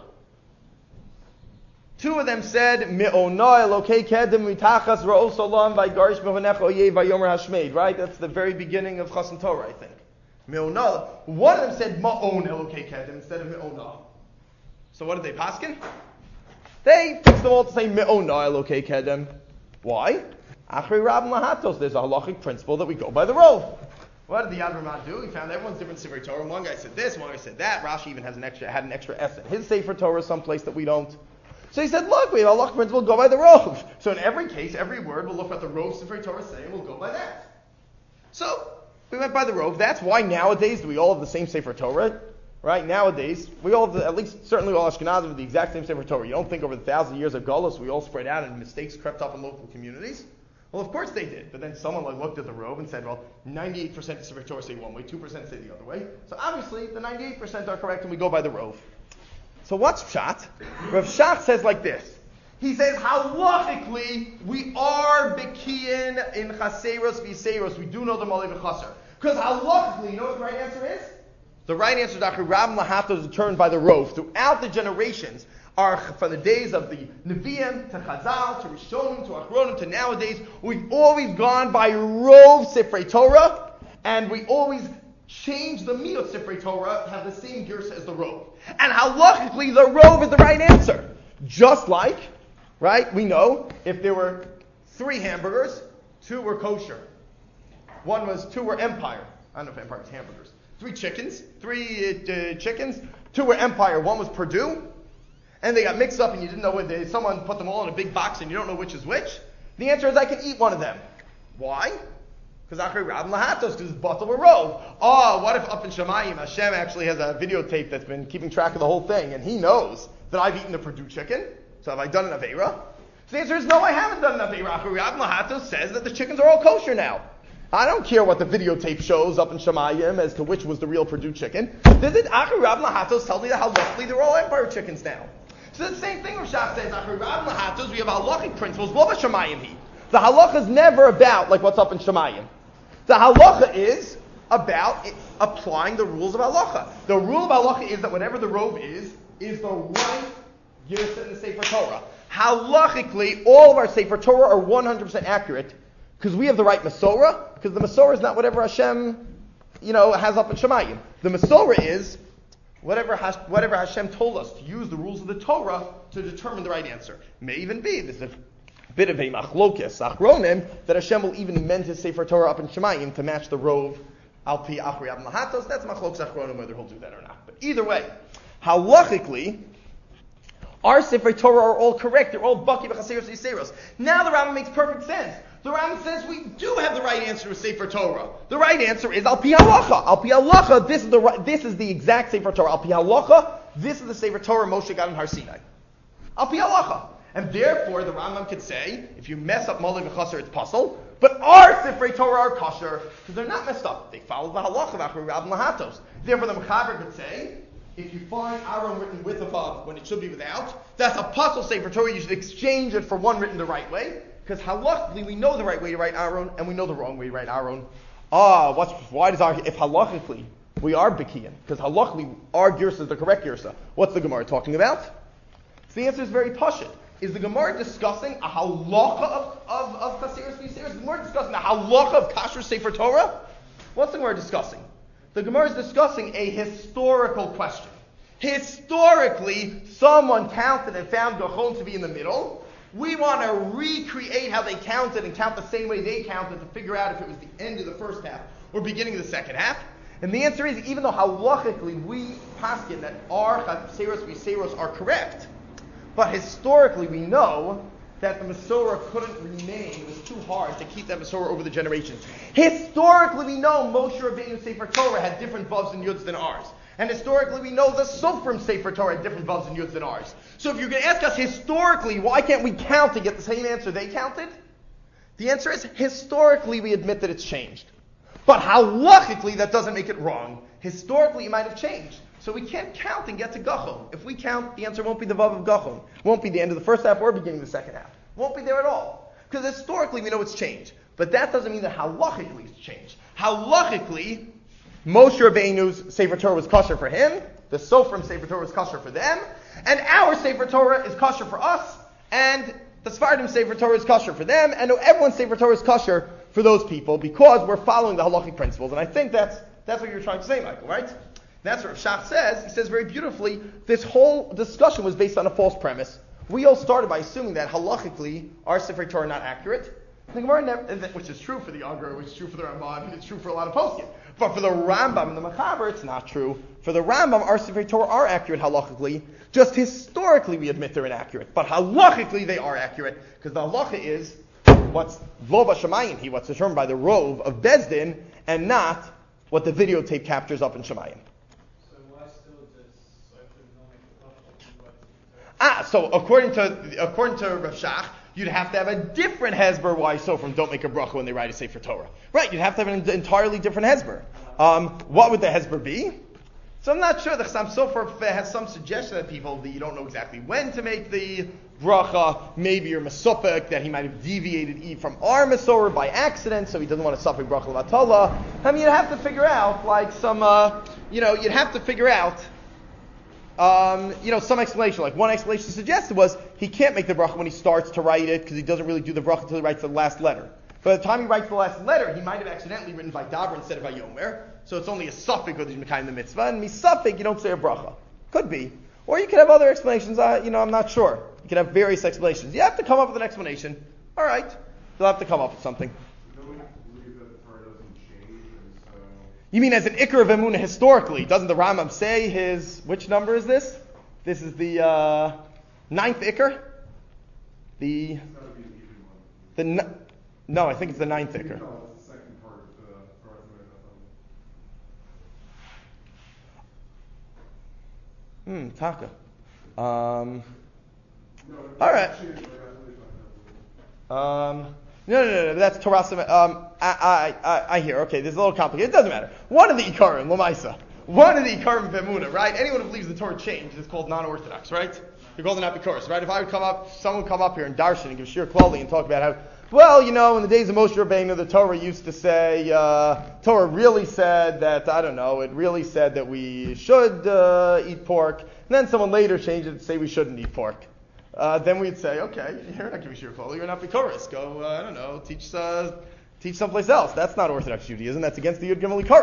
2 of them said, Me'onah Elokei Kedem Mitachas Ra'os Olam V'Garish Mevonecha Oyeh V'Yomer Hashmeid. Right? That's the very beginning of Chassan Torah, I think. Me'onah. One of them said Ma'on Elokei Kedem instead of Me'onah. So what did they paskin? They fixed them all to say Me'onah Elokei Kedem. Why? Achrei Rab Lahatos. There's a halachic principle that we go by the rov. What did the Yad Ramah do? He found everyone's different Sefer Torah. One guy said this, one guy said that. Rashi even had an extra S in his Sefer Torah someplace that we don't. So he said, look, we have a halachic principle, go by the rov. So in every case, every word, we'll look at the rov Sefer Torah saying, we'll go by that. So we went by the rov. That's why nowadays we all have the same Sefer Torah. Right? Nowadays, we all have, at least certainly all Ashkenazim, have the exact same Sefer Torah. You don't think over the 1,000 years of Golus we all spread out and mistakes crept up in local communities? Well, of course they did, but then someone looked at the rov and said, well, 98% of Sefer Torah say one way, 2% say the other way. So obviously, the 98% are correct and we go by the rov. So what's Pshat? Rav Shach says like this. He says, halachically, we are bekiyin in chaseros v'yiseros. We do know the malei v'chaser. Because halachically, you know what the right answer is? The right answer is Achrei Rab Lahatos is determined by the rov. Throughout the generations, are from the days of the Nevi'im to Chazal to Rishonim to Achronim to nowadays, we've always gone by rov Sifrei Torah, and we always change the Miot Sifrei Torah, have the same girsa as the rov. And halachically, the rov is the right answer. Just like, right, we know, if there were 3 hamburgers, 2 were kosher. 2 were Empire. I don't know if Empire is hamburgers. 3 chickens, 2 were Empire, 1 was Purdue. And they got mixed up and you didn't know whether someone put them all in a big box and you don't know which is which. The answer is I can eat one of them. Why? Because Achrei Rab Lahatos, because it's bottle or rov. Oh, what if up in Shemayim, Hashem actually has a videotape that's been keeping track of the whole thing and he knows that I've eaten the Purdue chicken. So have I done an Aveira? So the answer is no, I haven't done an Aveira. Achrei Rab Lahatos says that the chickens are all kosher now. I don't care what the videotape shows up in Shemayim as to which was the real Purdue chicken. Achrei Rab Lahatos tells me that halachically they're all Empire chickens now. So the same thing Rav Shach says, Achrei Rab Lahatos, we have halachic principles, what about Shemayim he? The halacha is never about like what's up in Shemayim. The halacha is about applying the rules of halacha. The rule of halacha is that whatever the rov is the right girsa in the Sefer Torah. Halachically, all of our Sefer Torah are 100% accurate because we have the right Masorah, because the Masorah is not whatever Hashem has up in Shemayim. The Masorah is whatever Hashem told us to use the rules of the Torah to determine the right answer. May even be there's a bit of a machlokes achronim that Hashem will even amend his Sefer Torah up in Shemayim to match the Rov al pi achri ab lahatos. That's machlokes achronim whether he'll do that or not. But either way, halachically, our Sefer Torah are all correct. They're all baki b'chaseros v'yiseros. Now the Rambam makes perfect sense. The Rambam says we do have the right answer to a Sefer Torah. The right answer is al pi halacha. Al pi halacha. This is the exact Sefer Torah. Al pi halacha. This is the Sefer Torah Moshe got in Har Sinai. Al pi halacha. And therefore, the Rambam could say, if you mess up Malay v'chaser, it's puzzle. But our Sefer Torah are kosher because they're not messed up. They follow the halacha of Achri Rab Lahatos. Therefore, the Mechaber could say, if you find Aaron written with above when it should be without, that's a puzzle Sefer Torah. You should exchange it for one written the right way. Because halachically we know the right way to write Aaron and we know the wrong way to write Aaron. If halachically we are Bekiyan, because halachically our girsa is the correct girsa, what's the Gemara talking about? So the answer is very pashut. Is the Gemara discussing a halacha of Chaseros v'Yiseros? Is the Gemara discussing a halacha of Kasher Sefer Torah? What's the Gemara discussing? The Gemara is discussing a historical question. Historically, someone counted and found Gachon to be in the middle. We want to recreate how they counted and count the same way they counted to figure out if it was the end of the first half or beginning of the second half. And the answer is, even though halachically we paskin that our Chaseros v'Yiseros are correct, but historically we know that the Masorah couldn't remain. It was too hard to keep that Masorah over the generations. Historically we know Moshe Rabbeinu's Sefer Torah had different vavs and yuds than ours. And historically we know the Sofrim Sefer Torah had different vavs and yuds than ours. So if you're going to ask us historically, why can't we count to get the same answer they counted? The answer is, historically we admit that it's changed. But halachically that doesn't make it wrong. Historically it might have changed. So we can't count and get to Gachon. If we count, the answer won't be the vav of Gachon. It won't be the end of the first half or beginning of the second half. It won't be there at all. Because historically we know it's changed. But that doesn't mean that halachically it's changed. Halachically, Moshe Rabbeinu's Sefer Torah was kosher for him, the Sofrim Sefer Torah was kosher for them, and our Sefer Torah is kosher for us, and the Sephardim Sefer Torah is kosher for them, and everyone's Sefer Torah is kosher for those people because we're following the halachic principles. And I think that's what you're trying to say, Michael, right? That's what Rav Shach says. He says very beautifully, this whole discussion was based on a false premise. We all started by assuming that halachically our Sefer Torah are not accurate. The Gemara never, which is true for the Agra, which is true for the Ramban, and it's true for a lot of poskim. But for the Rambam and the Mechaber, it's not true. For the Rambam, our Sefer Torah are accurate halachically. Just historically, we admit they're inaccurate. But halachically, they are accurate. Because the halacha is what's lo b'shamayim, what's determined by the Rov of Bezdin, and not what the videotape captures up in Shemayim. So why still just So according to Rav Shach, you'd have to have a different hesber why Sofrim don't make a bracha when they write a Sefer Torah. Right, you'd have to have an entirely different hesber. What would the hesber be? So I'm not sure. The Chassam Sofer has some suggestion that you don't know exactly when to make the bracha. Maybe you're mesupek, that he might have deviated from our Masorah by accident, so he doesn't want to suffer bracha l'vatala. I mean, you'd have to figure out you'd have to figure out some explanation. Like one explanation suggested was he can't make the bracha when he starts to write it because he doesn't really do the bracha until he writes the last letter. By the time he writes the last letter, he might have accidentally written Vaydaber instead of Vayomer. So it's only a suffix whether he's mekayim the mitzvah, and misafik you don't say a bracha. Could be, or you could have other explanations. I'm not sure. You could have various explanations. You have to come up with an explanation. All right, you'll have to come up with something. You mean as an Iker of Emunah historically? Doesn't the Rambam say which number is this? This is the 9th Iker? No, I think it's the 9th Iker. No, it's the second part of the Taka. All right. No, that's Torah. I hear. Okay, this is a little complicated. It doesn't matter. One of the Ikarim, Lamaisa. One of the Ikarim Bemuna, right? Anyone who believes the Torah changed is called non-Orthodox, right? You're called an Apikoros, right? If I would someone would come up here and darshan and give shir klali and talk about how, in the days of Moshe Rabbeinu, the Torah used to say, Torah really said that, it really said that we should eat pork, and then someone later changed it to say we shouldn't eat pork. Then we'd say, okay, you're not giving shir klali, you're not Apikoros. Go, teach someplace else. That's not Orthodox Judaism. That's against the Yud Gimel Ikarim.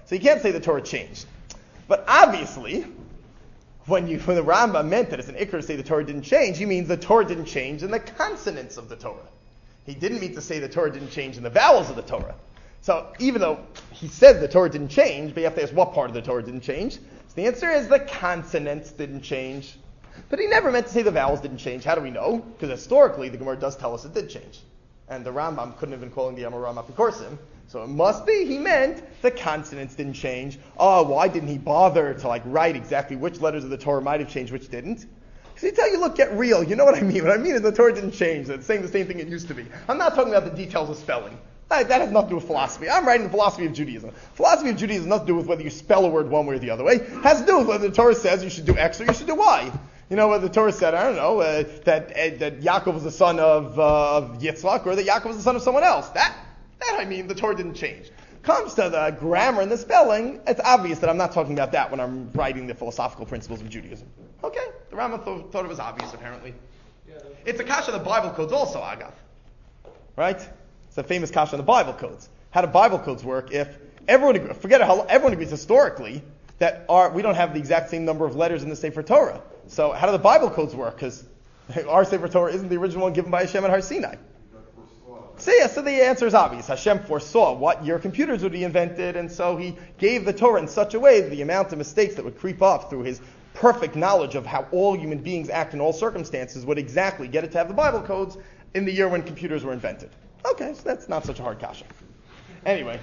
So you can't say the Torah changed. But obviously, when the Rambam meant that it's an ikr to say the Torah didn't change, he means the Torah didn't change in the consonants of the Torah. He didn't mean to say the Torah didn't change in the vowels of the Torah. So even though he said the Torah didn't change, but you have to ask what part of the Torah didn't change. So the answer is the consonants didn't change. But he never meant to say the vowels didn't change. How do we know? Because historically, the Gemara does tell us it did change. And the Rambam couldn't have been calling the Amoram Apikorsim. So it must be he meant the consonants didn't change. Oh, why didn't he bother to write exactly which letters of the Torah might have changed, which didn't? Because he tell you, look, get real. You know what I mean? What I mean is the Torah didn't change. It's saying the same thing it used to be. I'm not talking about the details of spelling. That has nothing to do with philosophy. I'm writing the philosophy of Judaism. Philosophy of Judaism has nothing to do with whether you spell a word one way or the other way. It has to do with whether the Torah says you should do X or you should do Y. You know, whether the Torah said, I don't know, that Yaakov was the son of Yitzchak, or that Yaakov was the son of someone else. That I mean, the Torah didn't change. Comes to the grammar and the spelling, it's obvious that I'm not talking about that when I'm writing the philosophical principles of Judaism. Okay, the Rambam thought it was obvious, apparently. Yeah, It's a kasha on the Bible codes also, Agav. Right? It's a famous kasha on the Bible codes. How do Bible codes work if everyone agrees historically that we don't have the exact same number of letters in the Sefer Torah. So how do the Bible codes work? Because our Sefer Torah isn't the original one given by Hashem at Har Sinai. So the answer is obvious. Hashem foresaw what year computers would be invented, and so he gave the Torah in such a way that the amount of mistakes that would creep up through his perfect knowledge of how all human beings act in all circumstances would exactly get it to have the Bible codes in the year when computers were invented. Okay, so that's not such a hard kasha. Anyway,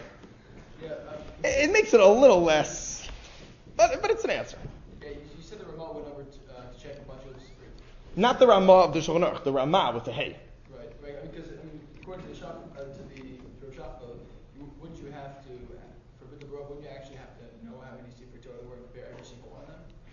it makes it a little less, but it's an answer. Yeah, you said the Ramah went over to check a bunch of... Not the Ramah of the Shulchan Aruch, the Ramah with the Hay. Right. Because according to the Shafka, wouldn't you have to, for the Baruch, wouldn't you actually have to know how many Sefer Torah there were for every single one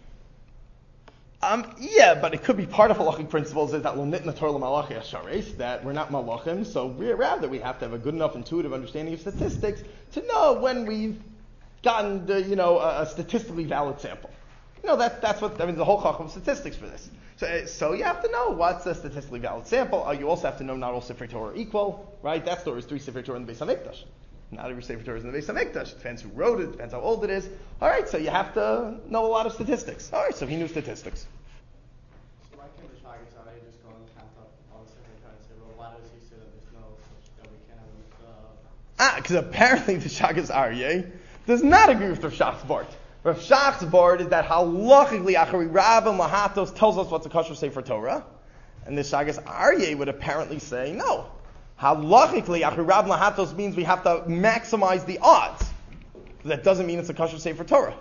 of them? Yeah, but it could be part of halachic principles is that lo nitna Torah l'malachi ashares, that we're not malachim, so rather we have to have a good enough intuitive understanding of statistics to know when we've gotten a statistically valid sample. That's what the whole chacham of statistics for this. So you have to know what's a statistically valid sample. You also have to know not all Sefer Torah are equal, right? That story is 3 Sefer Torah in the Beis HaMikdash. Not every Sefer Torah is in the Beis HaMikdash. It depends who wrote it, depends how old it is. All right, so you have to know a lot of statistics. All right, so he knew statistics. So why can't the Shagas Aryeh just go and count up all the Sefer Torah and say, well, why does he say that there's no such that we can't have Because apparently the Shagas Aryeh does not agree with Rav Shach's Bart. Rav Shach's Bart is that halachically Achari Rav and Lahatos tells us what's a kosher Sefer Torah, and the Shagas Aryeh would apparently say no. Halachically Achari Rav and Lahatos means we have to maximize the odds. That doesn't mean it's a kosher Sefer Torah.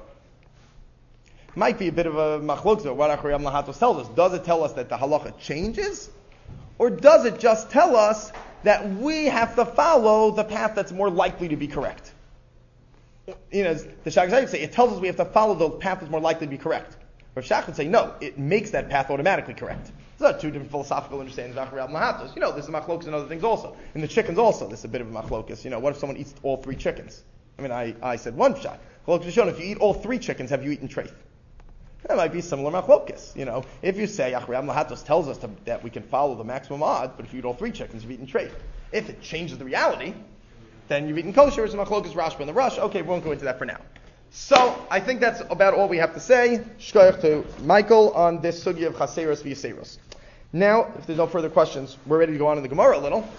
Might be a bit of a machlok to what Achari Rav and Lahatos tells us. Does it tell us that the halacha changes, or does it just tell us that we have to follow the path that's more likely to be correct? The Shagas Aryeh would say, it tells us we have to follow the path that's more likely to be correct. Rav Shach would say, no, it makes that path automatically correct. Those are two different philosophical understandings of Achari Rav and Lahatos. There's a machlokas and other things also. In the chickens also, there's a bit of a machlokas. What if someone eats all 3 chickens? I said one shot. If you eat all 3 chickens, have you eaten treif? That might be similar machlokas. If you say Achari Rav and Lahatos tells us that we can follow the maximum odds, but if you eat all 3 chickens, you've eaten treif. If it changes the reality, then you've eaten kosher. It's machlokas Rashba and the Rush. Okay, we won't go into that for now. So I think that's about all we have to say. Shkoyach to Michael on this sugya of chaseros v'yaseros. Now, if there's no further questions, we're ready to go on in the Gemara a little.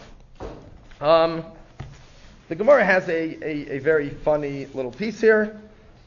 The Gemara has a very funny little piece here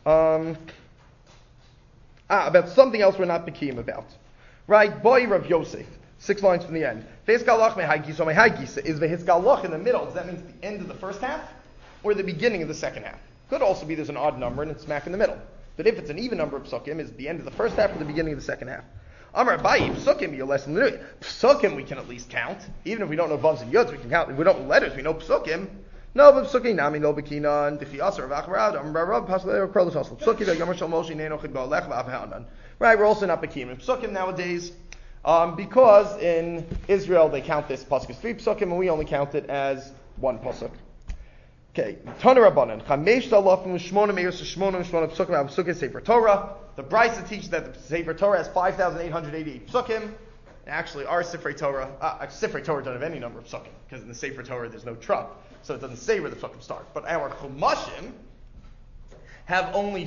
about something else we're not bekim about. Right? Boy Rav Yosef. 6 lines from the end. Ve'hiskalach mehaigisa. Mehaigisa is ve'hiskalach in the middle. Does that mean it's the end of the first half or the beginning of the second half? Could also be there's an odd number and it's smack in the middle. But if it's an even number of psukim, is the end of the first half or the beginning of the second half? Amar Abaye, psukim, you're less than psukim we can at least count. Even if we don't know vavs and yods, we can count. If we don't know letters, we know psukim. No, but psukim nami no bekinan dichi aser v'acharad amar Rav pasle krolos asel psukim yomer shel Moshe neino chidba lech v'avhanan. Right, we're also not bekim in psukim nowadays. Because in Israel they count this pasuk as 3 psukim and we only count it as 1 pasuk. Okay, Tana Rabbanan, Chamesh Dalafim Shmona Meir Shmona Psukim Psukim Sefer Torah. The Brisa teaches that the Sefer Torah has 5,888 psukim. Actually, our Sefer Torah doesn't have any number of psukim because in the Sefer Torah there's no truk, so it doesn't say where the psukim start. But our Chumashim have only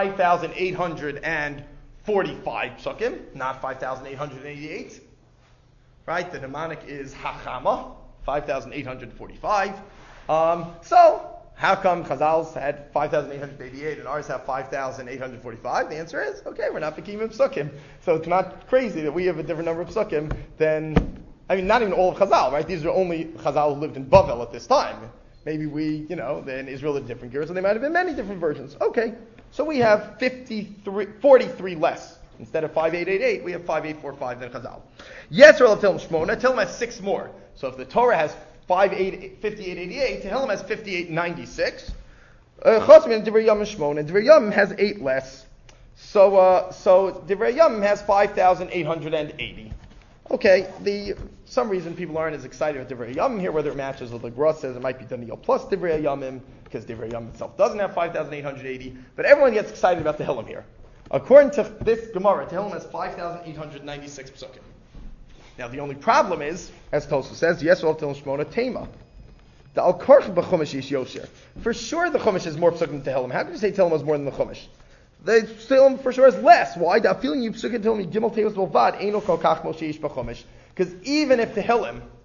5,845 psukim, not 5,888. Right? The mnemonic is Hachama, 5,845. So, how come Chazal's had 5,888 and ours have 5,845? The answer is, okay, we're not Bekim Psukim. So it's not crazy that we have a different number of Psukim than, not even all of Chazal, right? These are only Chazal who lived in Bavel at this time. Maybe in Israel had different gears, so there might have been many different versions. Okay, so we have 43 less. Instead of 5,888, we have 5,845 than Chazal. Yes, or Tehillim Shmona. Tehillim has 6 more. So if the Torah has 5888, Tehillim has 5896. Chosmin and Divrei Yamim Shmona. Divrei Yamim has 8 less. So Divrei Yamim has 5,880. Okay, some reason people aren't as excited with Divrei Yamim here, whether it matches with the Gra says it might be Daniel plus Divrei Yamim, because Divrei Yamim itself doesn't have 5,880, but everyone gets excited about the Tehillim here. According to this Gemara, Tehillim has 5,896 psukim. Now the only problem is, as Tosfos says, yes, Tehillim Shmona Tema. The Al Korch b'Chumash Yish Yosher. For sure the Chumash is more psukim than Tehillim. How can you say Tehillim is more than the Chumash? The Tehillim for sure is less. Why? The feeling you psukim Tehillim Gimel Teos Bolvad Eino Kol Kach Moshe Yish b'Chumash. Because even if the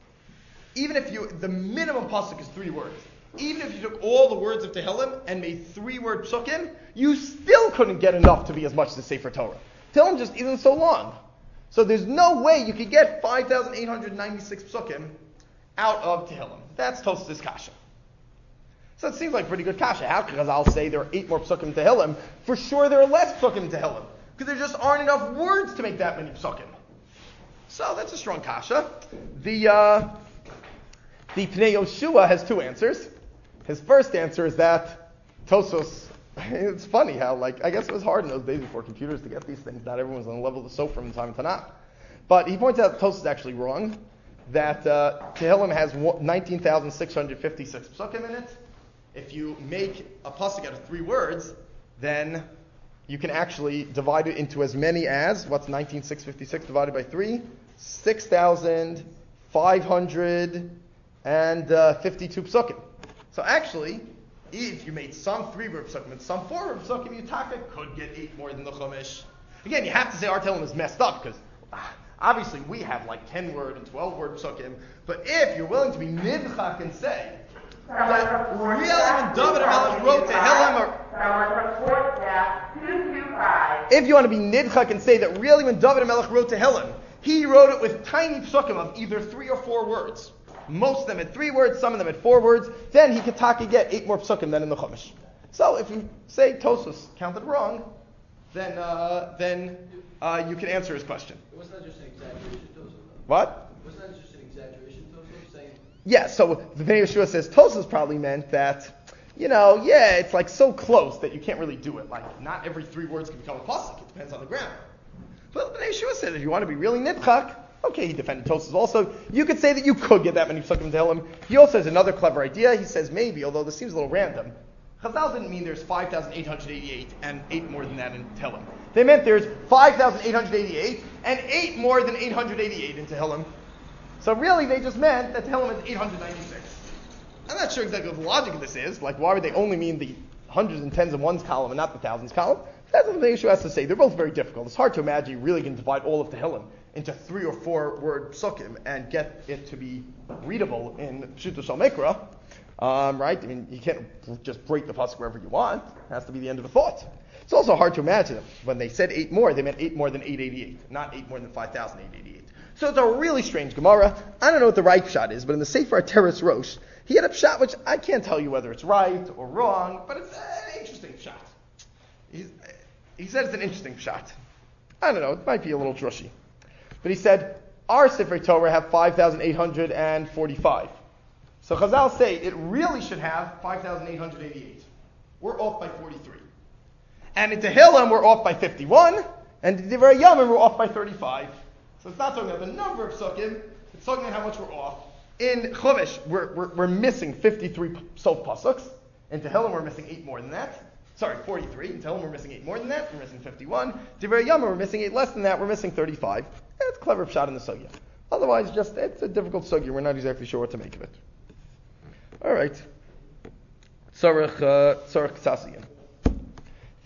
minimum pasuk is 3 words, even if you took all the words of Tehillim and made 3-word psukim, you still couldn't get enough to be as much as the Sefer Torah. Tehillim just isn't so long. So there's no way you could get 5,896 psukim out of Tehillim. That's Tosfos' kasha. So it seems like pretty good kasha. How can Chazal say there are 8 more psukim Tehillim? For sure there are less psukim Tehillim, because there just aren't enough words to make that many psukim. So that's a strong kasha. The Pnei Yoshua has 2 answers. His first answer is that Tosfos, it's funny how, I guess it was hard in those days before computers to get these things. Not everyone was on the level of the Sofer in the time of Tanakh. But he points out that Tosfos is actually wrong, that Tehillim has 19,656 psukim in it. If you make a pasuk out of 3 words, then you can actually divide it into as many as, what's 19,656 divided by 3? 6,552 psukim. So actually, if you made some 3-word psukim and some 4-word psukim, you could get 8 more than the Chumash. Again, you have to say our Tehillim is messed up, because obviously we have 10-word and 12-word psukim, but if you're willing to be nidchak and say that really when David HaMelech wrote Tehillim, if you want to be nidchak and say that really when David HaMelech wrote Tehillim, he wrote it with tiny psukim of either 3 or 4 words. Most of them had 3 words, some of them had 4 words. Then he could get 8 more psukim than in the Chumash. So if you say Tosfos counted wrong, then you can answer his question. Wasn't that just an exaggeration, Tosfos? What? Wasn't that just an exaggeration, Tosfos, saying? Yeah. So the Pnei Yeshua says Tosfos probably meant that, it's so close that you can't really do it. Not every 3 words can become a pasuk. It depends on the grammar. But the Pnei Yeshua said if you want to be really nidchak. Okay, he defended Tosfos also. You could say that you could get that many psukim to Tehillim. He also has another clever idea. He says maybe, although this seems a little random, Chazal didn't mean there's 5,888 and 8 more than that in Tehillim. They meant there's 5,888 and 8 more than 888 in Tehillim. So really they just meant that Tehillim is 896. I'm not sure exactly what the logic of this is. Why would they only mean the hundreds and tens of ones column and not the thousands column? That's what the issue has to say. They're both very difficult. It's hard to imagine you really can divide all of Tehillim into 3 or 4 word psukim and get it to be readable in Pshuto Shel Mikra, right? You can't just break the pasuk wherever you want. It has to be the end of the thought. It's also hard to imagine when they said 8 more, they meant 8 more than 888, not 8 more than 5,888. So it's a really strange Gemara. I don't know what the right pshat is, but in the Sefer Teres Rosh, he had a pshat which I can't tell you whether it's right or wrong, but it's an interesting pshat. He said it's an interesting pshat. I don't know, it might be a little drushy. But he said, our Sefer Torah have 5,845. So Chazal say it really should have 5,888. We're off by 43. And in Tehillim, we're off by 51. And in Divrei Yamim, we're off by 35. So it's not talking about the number of psukim, it's talking about how much we're off. In Chumash, we're missing 53 sof pasuks. In Tehillim, we're missing 8 more than that. 43. In Tehillim, we're missing 8 more than that. We're missing 51. Divrei Yamim, we're missing 8 less than that. We're missing 35. That's a clever shot in the sugya. Otherwise, it's a difficult sugya. We're not exactly sure what to make of it. All right. Tzarech Ksasiyan.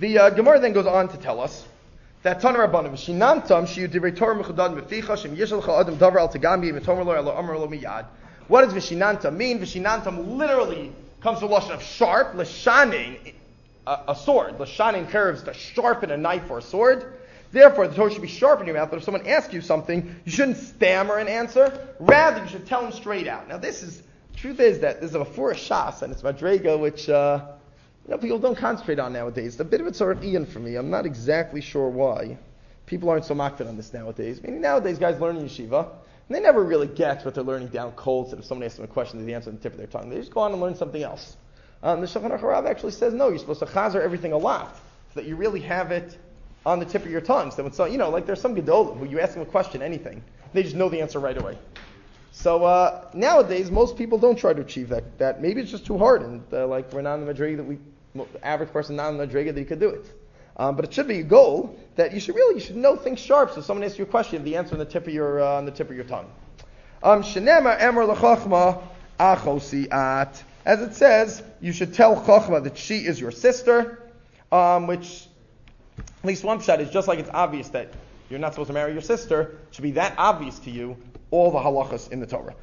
The Gemara then goes on to tell us that Taner Rabbanim Shinantam Shiu Divrei Torah Mechudad Meficha Shem Yishal Adam Davar Al Tagami V'Tomer Lo Elo Amar Lo Miyad. What does Vishinantam mean? Vishinantam literally comes from the lashon of sharp, l'shanein, a sword. L'shanein curves to sharpen a knife or a sword. Therefore, the Torah should be sharp in your mouth. But if someone asks you something, you shouldn't stammer an answer. Rather, you should tell them straight out. Now, truth is that this is a Fura Shas, and it's Madrega, which people don't concentrate on nowadays. It's a bit of a sort of Ian for me. I'm not exactly sure why. People aren't so makfid on this nowadays. Meaning nowadays, guys learn in yeshiva, and they never really get what they're learning down cold. So if someone asks them a question, they answer on the tip of their tongue. They just go on and learn something else. The Shulchan Aruch Harav actually says, no, you're supposed to chazer everything a lot, so that you really have it on the tip of your tongue. So when like there's some gedolim who you ask them a question, anything, they just know the answer right away. So nowadays, most people don't try to achieve that. Maybe it's just too hard, and like we're not in the madriga the average person not in the madriga that you could do it. But it should be a goal that you should know things sharp. So if someone asks you a question, you have the answer on the tip of your tongue. Shenema emer lechachma achosiat. As it says, you should tell chachma that she is your sister, which at least one pshat is just like it's obvious that you're not supposed to marry your sister. It should be that obvious to you. All the halachas in the Torah.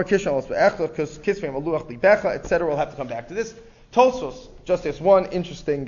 Etc. We'll have to come back to this. Tosfos just asked one interesting.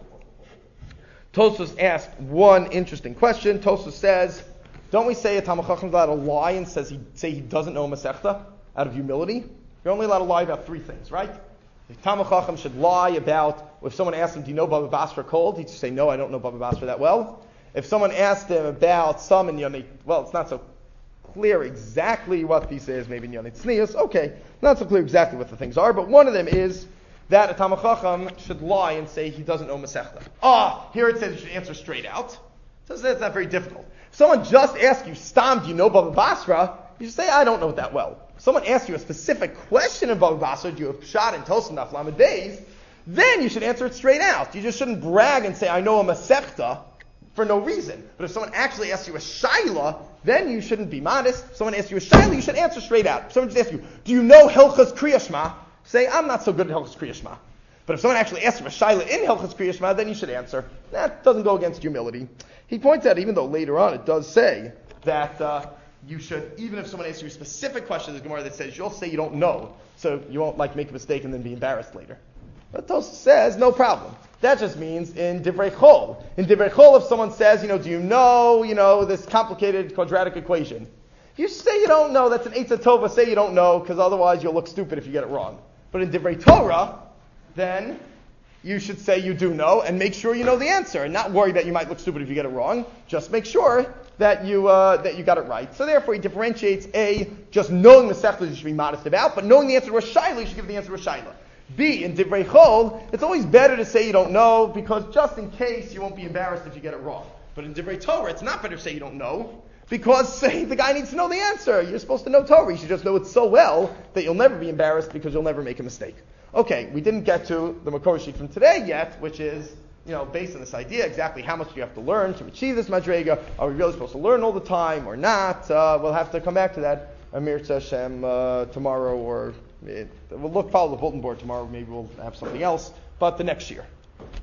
Tosfos asked one interesting question. Tosfos says, "Don't we say a Talmid Chacham is allowed to lie and say he doesn't know Masechta out of humility? You're only allowed to lie about three things, right? The Talmid Chacham should lie about if someone asks him, "Do you know Baba Basra cold?" He'd say, "No, I don't know Baba Basra that well." If someone asked him about some in Yonei, well, it's not so clear exactly what he says, maybe in Yonei Tznius. Okay, not so clear exactly what the things are, but one of them is that a Talmid Chacham should lie and say he doesn't know Masechta. Here it says you should answer straight out. So that's not very difficult. If someone just asks you, Stam, do you know Baba Basra? You should say, I don't know it that well. If someone asks you a specific question in Baba Basra, do you have Pshat and Tosam Daf Lamed Beis? Then you should answer it straight out. You just shouldn't brag and say, I know a Masechta for no reason. But if someone actually asks you a Shaila, then you shouldn't be modest. If someone asks you a Shaila, you should answer straight out. If someone just asks you, do you know Hilchas Kriya Shema? Say, I'm not so good at Hilchas Kriya Shema. But if someone actually asks you a Shaila in Hilchas Kriya Shema, then you should answer. That doesn't go against humility. He points out, even though later on it does say that you should, even if someone asks you a specific question, there's a Gemara that says you'll say you don't know, so you won't make a mistake and then be embarrassed later. But Tosfos says, no problem. That just means in Divrei Chol. In Divrei Chol, if someone says, do you know this complicated quadratic equation? If you say you don't know, that's an Eitzah Tova, say you don't know, because otherwise you'll look stupid if you get it wrong. But in Divrei Torah, then you should say you do know, and make sure you know the answer, and not worry that you might look stupid if you get it wrong. Just make sure that you got it right. So therefore, he differentiates just knowing the Masechta you should be modest about, but knowing the answer to a Shaila, you should give the answer to a Shaila. B, in Divrei Chol, it's always better to say you don't know, because just in case you won't be embarrassed if you get it wrong. But in Divrei Torah, it's not better to say you don't know, because the guy needs to know the answer. You're supposed to know Torah. You should just know it so well that you'll never be embarrassed because you'll never make a mistake. Okay, we didn't get to the Makor sheet from today yet, which is, based on this idea, exactly how much do you have to learn to achieve this Madrega? Are we really supposed to learn all the time or not? We'll have to come back to that, Amir Hashem, tomorrow, or we'll follow the bulletin board tomorrow. Maybe we'll have something else, but the next year.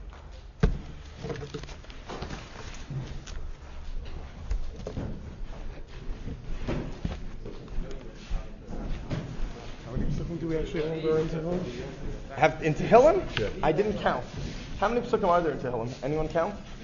How many psukim do we actually have in Tehillim? In Tehillim? Yeah. I didn't count. How many psukim are there in Tehillim? Anyone count?